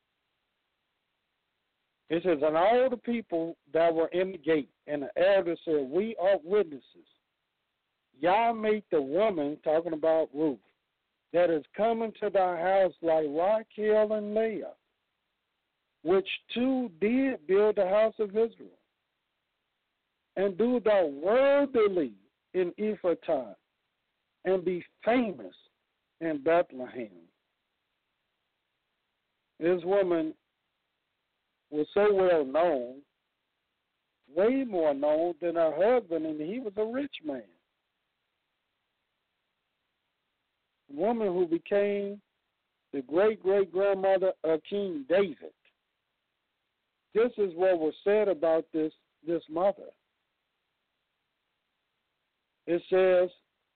It says, and all the people that were in the gate, and the elders said, we are witnesses. Yah made the woman, talking about Ruth, that is coming to thy house like Rachel and Leah, which 2 did build the house of Israel. And do thou worthily in Ephrathah, and be famous in Bethlehem. This woman was so well known, way more known than her husband, and he was a rich man. A woman who became the great-great-grandmother of King David. This is what was said about this mother. It says,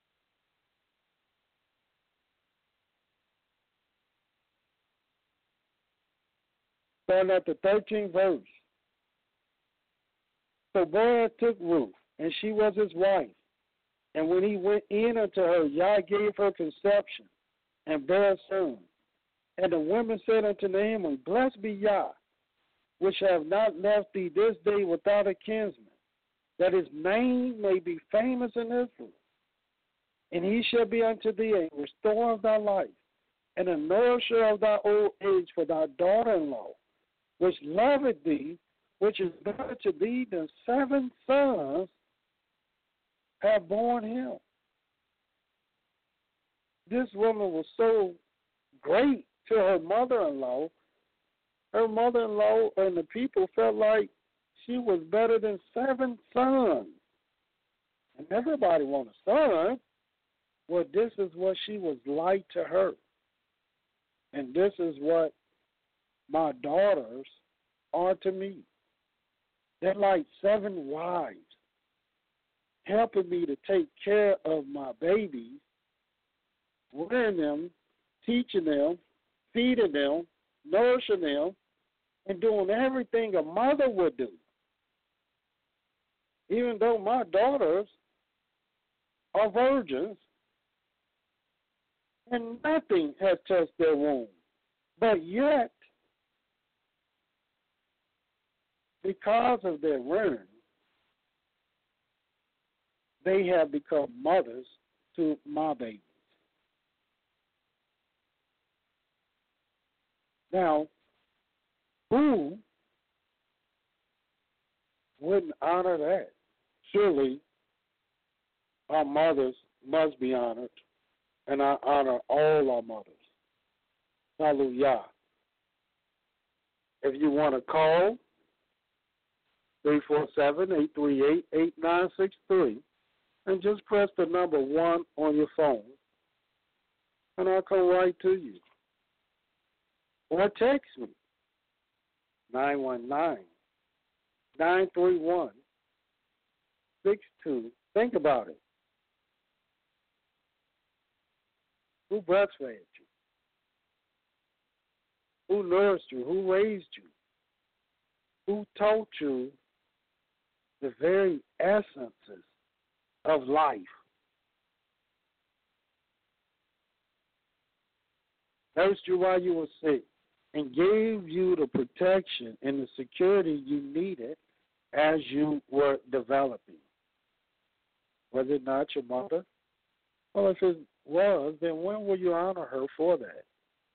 starting at the 13th verse. So Boaz took Ruth, and she was his wife. And when he went in unto her, Yah gave her conception and bare a son. And the women said unto Naaman, Blessed be Yah, which have not left thee this day without a kinsman, that his name may be famous in Israel. And he shall be unto thee a restorer of thy life, and a nourisher of thy old age for thy daughter-in-law, which loveth thee, which is better to thee than 7 sons have borne him. This woman was so great to her mother-in-law. Her mother-in-law and the people felt like she was better than 7 sons. And everybody want a son. Well, this is what she was like to her. And this is what my daughters are to me. They're like 7 wives, helping me to take care of my babies, rearing them, teaching them, feeding them, nourishing them, and doing everything a mother would do. Even though my daughters are virgins, and nothing has touched their womb. But yet, because of their rearing, they have become mothers to my babies. Now, who wouldn't honor that? Surely, our mothers must be honored, and I honor all our mothers. Hallelujah. If you want to call, 347-838-8963, and just press the number 1 on your phone, and I'll come right to you. Or text me, 919-931-62. Think about it. Who breastfed you? Who nursed you? Who raised you? Who taught you the very essences of life? Nursed you while you were sick and gave you the protection and the security you needed as you were developing. Was it not your mother? Well, if it was, then when will you honor her for that?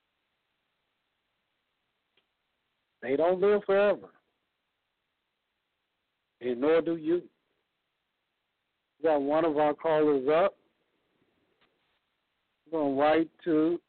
They don't live forever, and nor do you. We got one of our callers up. We're going right to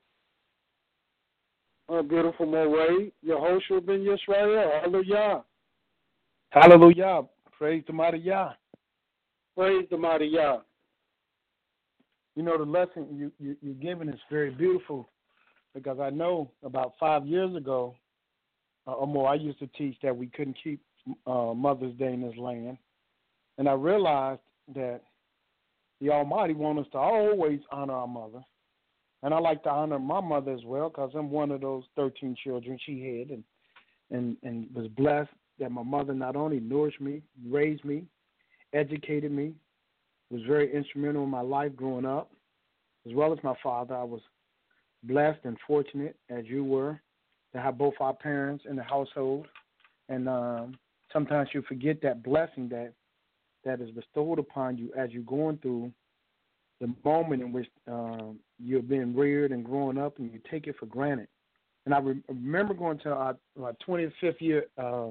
our beautiful Moray. Your host will be Yisrael. Hallelujah. Hallelujah. Praise the mighty Yah. Praise the mighty Yah. You know, the lesson you're giving is very beautiful, because I know about 5 years ago or more, I used to teach that we couldn't keep Mother's Day in this land. And I realized that the Almighty wants us to always honor our mother. And I like to honor my mother as well, because I'm one of those 13 children she had, and was blessed that my mother not only nourished me, raised me, educated me, was very instrumental in my life growing up, as well as my father. I was blessed and fortunate, as you were, to have both our parents in the household. And sometimes you forget that blessing that is bestowed upon you as you're going through the moment in which you're being reared and growing up, and you take it for granted. And I remember going to our 25th year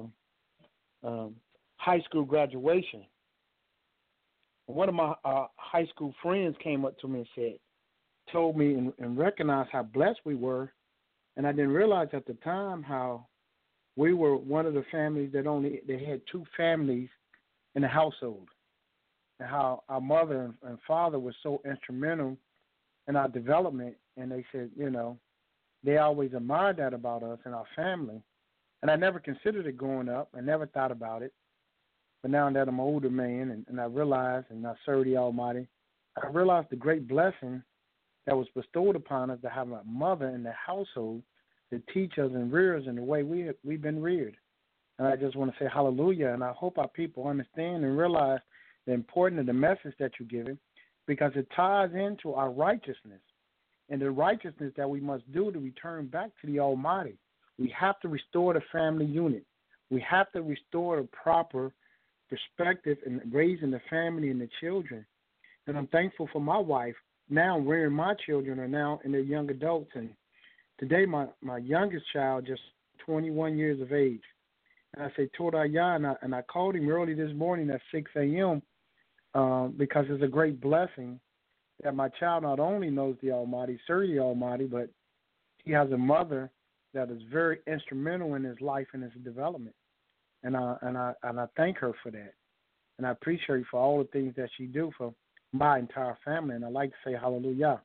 high school graduation. One of my high school friends came up to me and told me and recognized how blessed we were. And I didn't realize at the time how we were one of the families they had 2 families in the household, and how our mother and father were so instrumental in our development. And they said, they always admired that about us and our family. And I never considered it growing up. I never thought about it. But now that I'm an older man and I realize, and I serve the Almighty, I realize the great blessing that was bestowed upon us to have a mother in the household to teach us and rear us in the way we've been reared. And I just want to say hallelujah, and I hope our people understand and realize the importance of the message that you're giving, because it ties into our righteousness and the righteousness that we must do to return back to the Almighty. We have to restore the family unit. We have to restore the proper perspective in raising the family and the children. And I'm thankful for my wife. Now rearing my children are now in their young adults. And today my youngest child, just 21 years of age. And I say, Toda Ya, and I called him early this morning at 6 a.m. Because it's a great blessing that my child not only knows the Almighty, serves the Almighty, but he has a mother that is very instrumental in his life and his development. And I thank her for that. And I appreciate her for all the things that she do for my entire family. And I like to say hallelujah.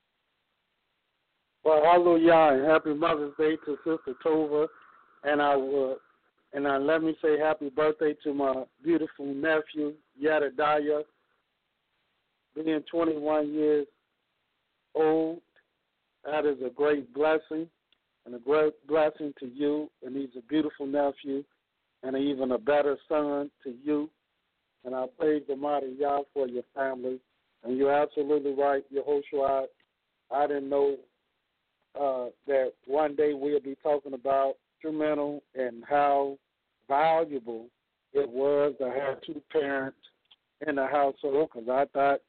Well, hallelujah, and happy Mother's Day to Sister Tova. And let me say happy birthday to my beautiful nephew, Yadadaya, being 21 years old. That is a great blessing, and a great blessing to you. And he's a beautiful nephew, and even a better son to you. And I praise the mighty Yah for your family. And you're absolutely right, Yehoshua. I didn't know that one day we'll be talking about instrumental and how valuable it was to have two parents in the household, because I thought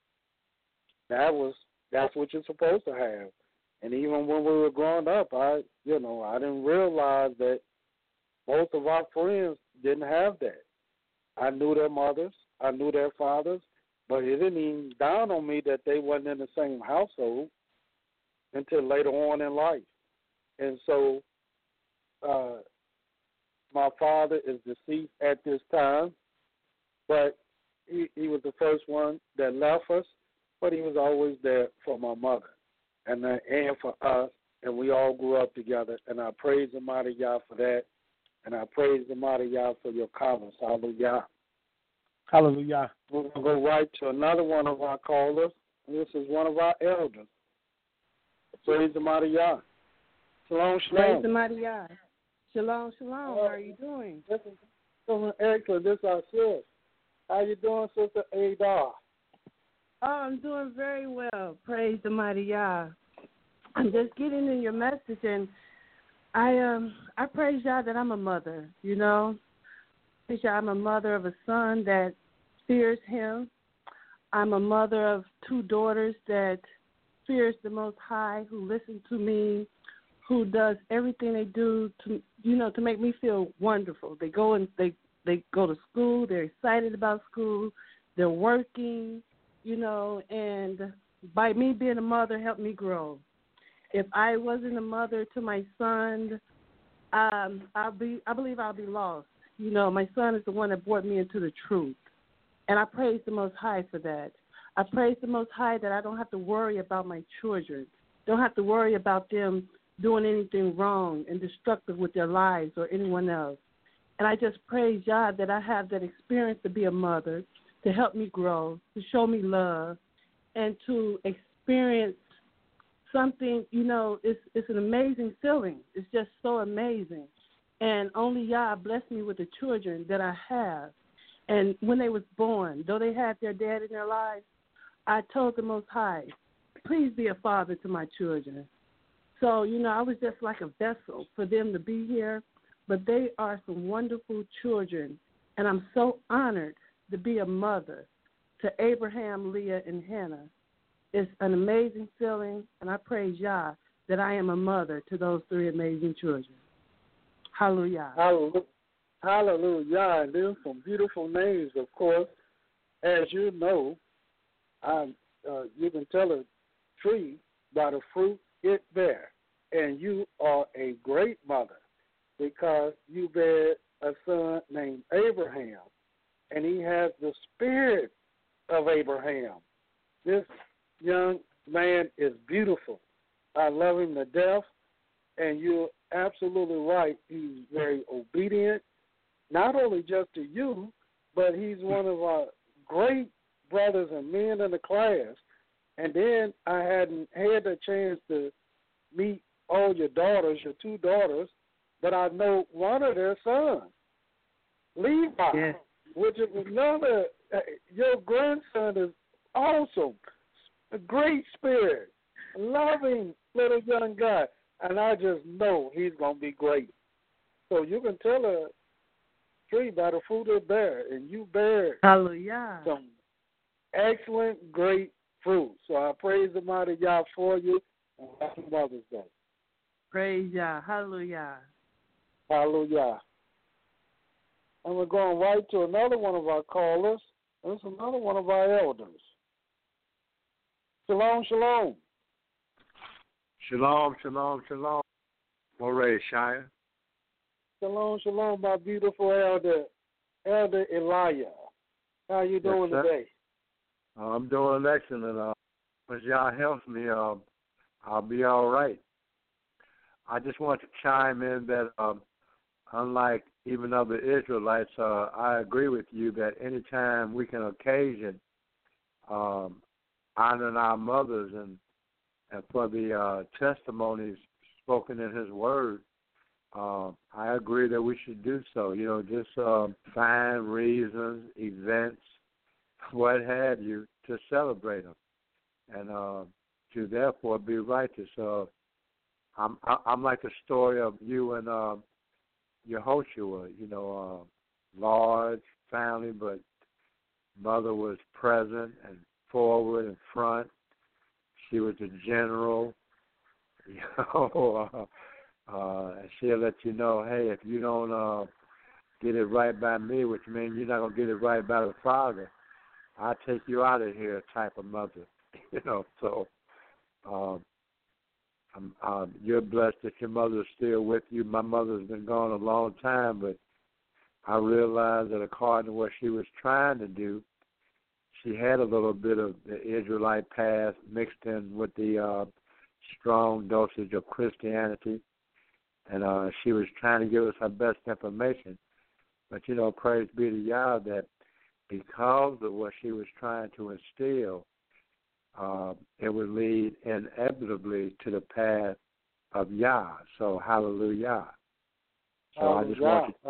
that's what you're supposed to have. And even when we were growing up, I didn't realize that most of our friends didn't have that. I knew their mothers, I knew their fathers, but it didn't even dawn on me that they wasn't in the same household until later on in life. And so my father is deceased at this time, but he was the first one that left us, but he was always there for my mother and for us, and we all grew up together. And I praise the mighty Yah for that, and I praise the mighty Yah for your comments. Hallelujah. Hallelujah. We're going to go right to another one of our callers. This is one of our elders. Praise the mighty Yah. Shalom, shalom. Praise the mighty Yah. Shalom, shalom. How are you doing? This is doing excellent. This is our sis. How you doing, Sister Ada? Oh, I'm doing very well. Praise the mighty Yah. I'm just getting in your message, and I praise Yah that I'm a mother, you know. Praise Yah, I'm a mother of a son that fears him. I'm a mother of two daughters that fears the Most High, who listen to me, who does everything they do to make me feel wonderful. They go they go to school. They're excited about school. They're working, and by me being a mother helped me grow. If I wasn't a mother to my son, I believe I'll be lost. My son is the one that brought me into the truth, and I praise the Most High for that. I praise the Most High that I don't have to worry about my children, don't have to worry about them doing anything wrong and destructive with their lives or anyone else. And I just praise God that I have that experience to be a mother, to help me grow, to show me love, and to experience something, it's an amazing feeling. It's just so amazing. And only Yah blessed me with the children that I have. And when they was born, though they had their dad in their lives, I told the Most High, please be a father to my children. So, I was just like a vessel for them to be here. But they are some wonderful children. And I'm so honored to be a mother to Abraham, Leah, and Hannah. It's an amazing feeling, and I praise Yah that I am a mother to those three amazing children. Hallelujah. Hallelujah. And there's some beautiful names, of course. As you know, you can tell a tree by the fruit it bears. And you are a great mother because you bear a son named Abraham, and he has the spirit of Abraham. This young man is beautiful. I love him to death, and you're absolutely right. He's very obedient, not only just to you, but he's one of our great brothers and men in the class. And then I hadn't had a chance to meet all your daughters, your two daughters, but I know one of their sons, Levi, yes, which is another. Your grandson is awesome, a great spirit, loving little young guy. And I just know he's going to be great. So you can tell a tree by the fruit it bear, and you bear Hallelujah. some excellent, great fruit. So I praise the mighty Yah for you, and happy Mother's Day. Praise Yah. Hallelujah. Hallelujah. And we're going right to another one of our callers. This is another one of our elders. Shalom, shalom. Shalom, shalom, shalom. Moray Shire. Shalom, shalom, my beautiful elder, Elder Elijah. How you doing today? I'm doing excellent. As y'all helps me, I'll be all right. I just want to chime in that unlike even other Israelites, I agree with you that anytime we can occasion honoring our mothers and for the testimonies spoken in His Word, I agree that we should do so. You know, just find reasons, events, what have you, to celebrate them, and to therefore be righteous. I'm like the story of you and Yehoshua. You know, large family, but mother was present and forward and front. She was a general. You know, and she'll let you know, hey, if you don't get it right by me, which means you're not gonna get it right by the Father, I'll take you out of here, type of mother. You know, so you're blessed that your mother is still with you. My mother's been gone a long time, but I realized that according to what she was trying to do, she had a little bit of the Israelite past mixed in with the strong dosage of Christianity, and she was trying to give us her best information. But, you know, praise be to Yah that because of what she was trying to instill, it would lead inevitably to the path of Yah. So, hallelujah. So I just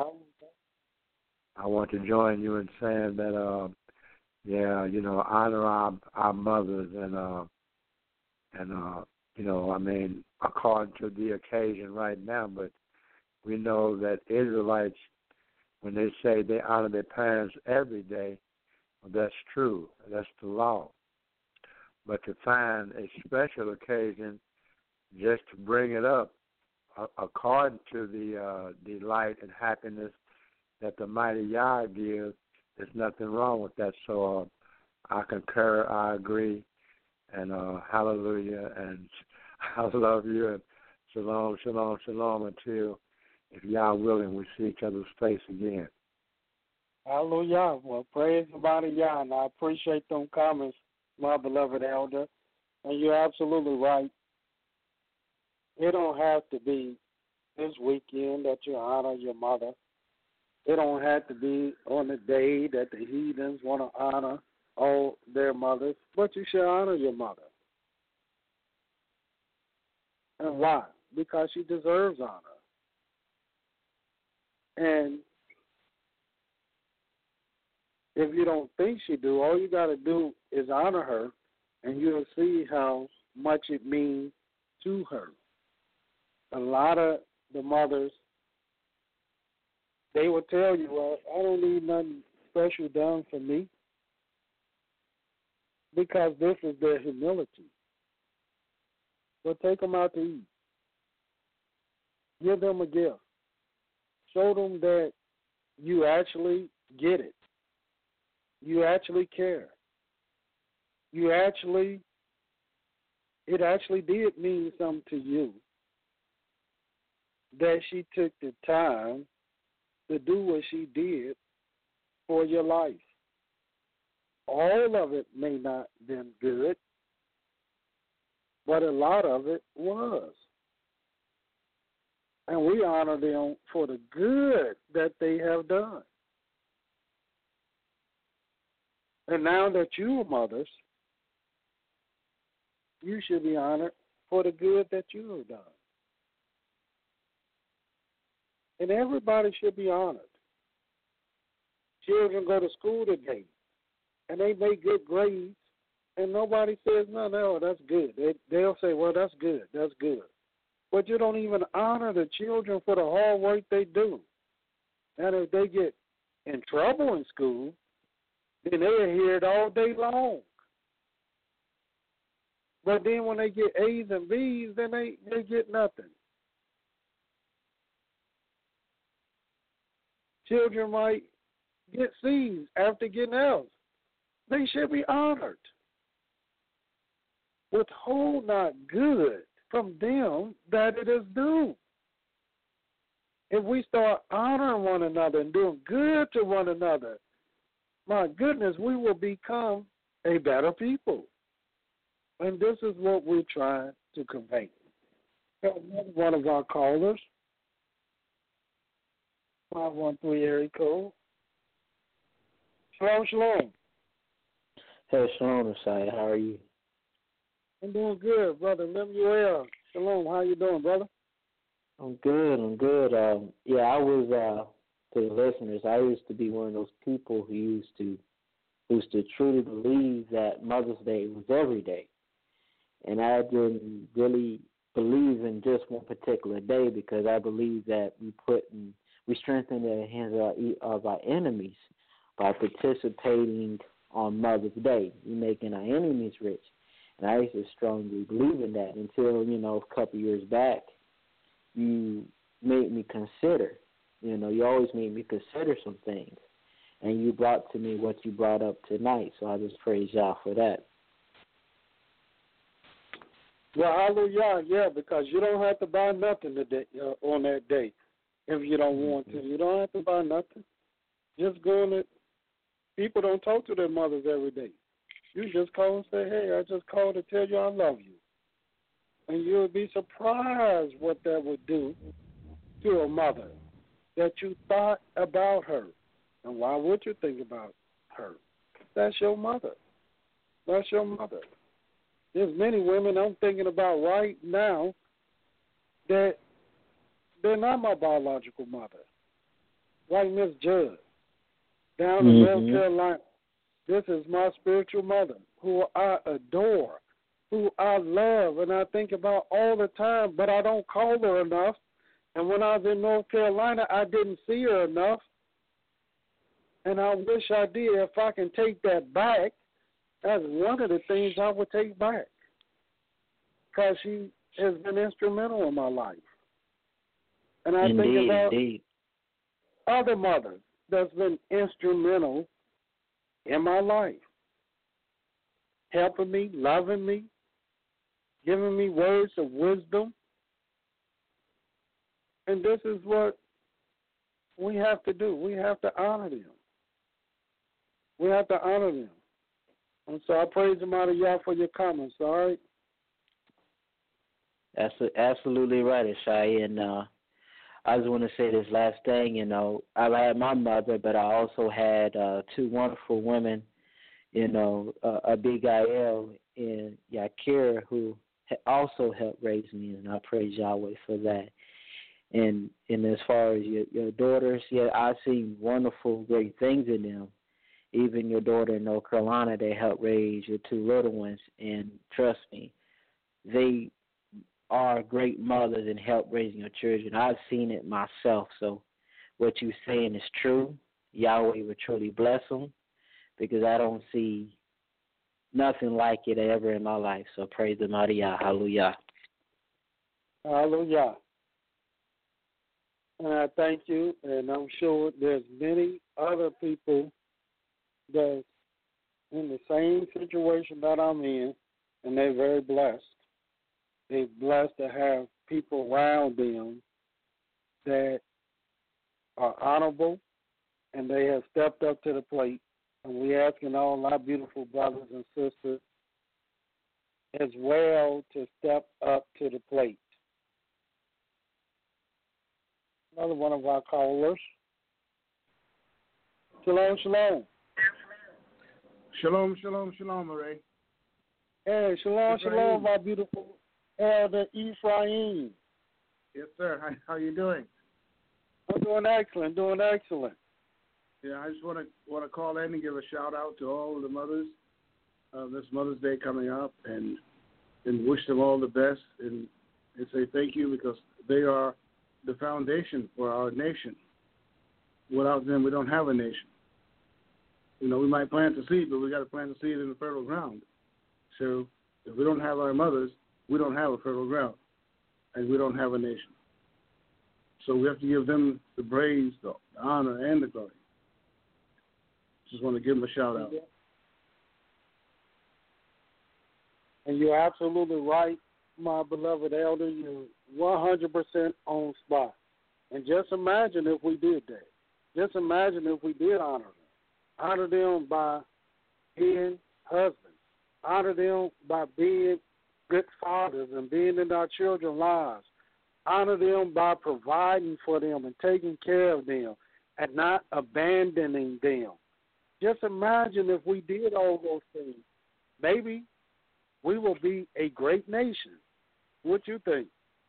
want to join you in saying that, yeah, you know, honor our mothers and you know, I mean, according to the occasion right now, but we know that Israelites, when they say they honor their parents every day, well, that's true. That's the law. But to find a special occasion just to bring it up, according to the delight and happiness that the mighty Yah gives, there's nothing wrong with that. So I concur, I agree, and hallelujah, and I love you, and shalom, shalom, shalom, until, if Yah willing, we see each other's face again. Hallelujah. Well, praise the mighty Yah, and I appreciate them comments, my beloved elder. And you're absolutely right. It don't have to be this weekend that you honor your mother. It don't have to be on the day that the heathens want to honor all their mothers, but you should honor your mother. And why? Because she deserves honor. And if you don't think she do, all you got to do is honor her, and you'll see how much it means to her. A lot of the mothers, they will tell you, well, I don't need nothing special done for me, because this is their humility. But take them out to eat. Give them a gift. Show them that you actually get it. You actually care. It actually did mean something to you that she took the time to do what she did for your life. All of it may not have been good, but a lot of it was. And we honor them for the good that they have done. And now that you are mothers, you should be honored for the good that you have done. And everybody should be honored. Children go to school today, and they make good grades and nobody says, no, that's good. They'll say, well, that's good. But you don't even honor the children for the hard work they do. And if they get in trouble in school, then they'll hear it all day long. But then when they get A's and B's, then they get nothing. Children might get C's after getting L's. They should be honored. Withhold not good from them that it is due. If we start honoring one another and doing good to one another, my goodness, we will become a better people. And this is what we're trying to convey. One of our callers, 513 area code. Shalom. Hey, Shalom, Messiah. How are you? I'm doing good, brother. Lemuel. Shalom. How you doing, brother? I'm good. I was to the listeners. I used to be one of those people who used to truly believe that Mother's Day was every day, and I didn't really believe in just one particular day because I believe that we strengthen the hands of our enemies by participating on Mother's Day. We're making our enemies rich. And I used to strongly believe in that until, a couple years back, you made me consider. You always made me consider some things. And you brought to me what you brought up tonight, so I just praise y'all for that. Well, hallelujah, yeah, because you don't have to buy nothing today, on that day if you don't want to. You don't have to buy nothing. Just go on it. People don't talk to their mothers every day. You just call and say, hey, I just called to tell you I love you. And you'll be surprised what that would do to a mother, that you thought about her. And why would you think about her? That's your mother. That's your mother. There's many women I'm thinking about right now that they're not my biological mother. Like Miss Judd down in North Carolina. This is my spiritual mother, who I adore, who I love, and I think about all the time, but I don't call her enough. And when I was in North Carolina, I didn't see her enough. And I wish I did. If I can take that back, that's one of the things I would take back, because she has been instrumental in my life. And I think about other mothers that's been instrumental in my life, helping me, loving me, giving me words of wisdom. And this is what we have to do. We have to honor them. We have to honor them. And so I praise the mighty Yah for your comments, all right? That's absolutely right, Ishai. And I just want to say this last thing. I had my mother, but I also had two wonderful women, Abigail and Yakira, who also helped raise me, and I praise Yahweh for that. And as far as your daughters, I've seen wonderful, great things in them. Even your daughter in North Carolina, they helped raise your two little ones, and trust me, they are great mothers and help raising your children. I've seen it myself. So what you're saying is true. Yahweh will truly bless them, because I don't see nothing like it ever in my life. So praise the mighty Yah. Hallelujah. Hallelujah. And I thank you, and I'm sure there's many other people that's in the same situation that I'm in, and they're very blessed. They're blessed to have people around them that are honorable, and they have stepped up to the plate. And we're asking all our beautiful brothers and sisters as well to step up to the plate. Another one of our callers. Shalom, shalom. Shalom, Ray. Hey, shalom, my beautiful Elder Ephraim. Yes, sir. How you doing? I'm doing excellent. Yeah, I just want to call in and give a shout out to all of the mothers this Mother's Day coming up and wish them all the best and say thank you because they are the foundation for our nation. Without them, we don't have a nation. We might plant the seed, but we got to plant the seed in the fertile ground. So if we don't have our mothers, we don't have a fertile ground, and we don't have a nation. So we have to give them the praise, the honor, and the glory. Just want to give them a shout out. And you're absolutely right, my beloved elder. You're 100% on spot. And just imagine if we did that. Just imagine if we did honor them. Honor them by being husbands. Honor them by being good fathers and being in our children's lives. Honor them by providing for them and taking care of them and not abandoning them. Just imagine if we did all those things. Maybe we will be a great nation. What you think?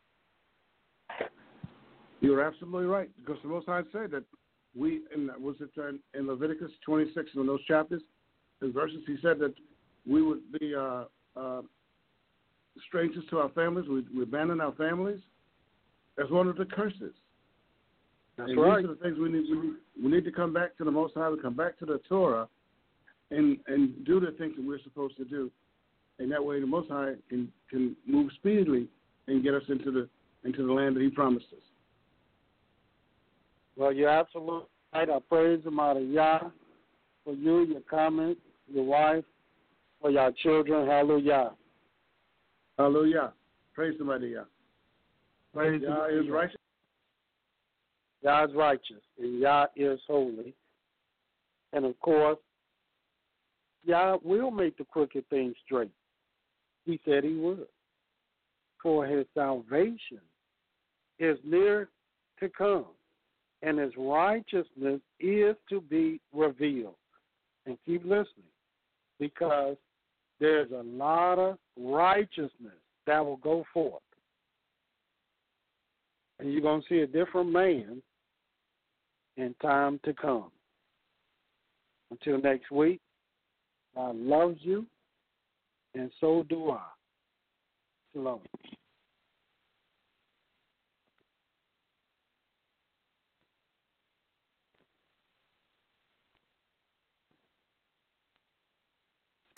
You're absolutely right, because the Most High said that in Leviticus 26, in those chapters, in verses, he said that we would be strangers to our families. We abandon our families. That's one of the curses. That's and right. These are the things we need to come back to the Most High, come back to the Torah, and do the things that we're supposed to do. And that way the Most High can move speedily and get us into the land that he promised us. Well, you're absolutely right. I praise the Mighty Yah for you, your comments, your wife, for your children. Hallelujah. Hallelujah. Praise the Mighty Yah. Praise Yah is righteous. Yah is righteous, and Yah is holy. And, of course, Yah will make the crooked things straight. He said he would. For his salvation is near to come, and his righteousness is to be revealed. And keep listening, because there's a lot of righteousness that will go forth. And you're going to see a different man in time to come. Until next week, God loves you, and so do I. Shalom.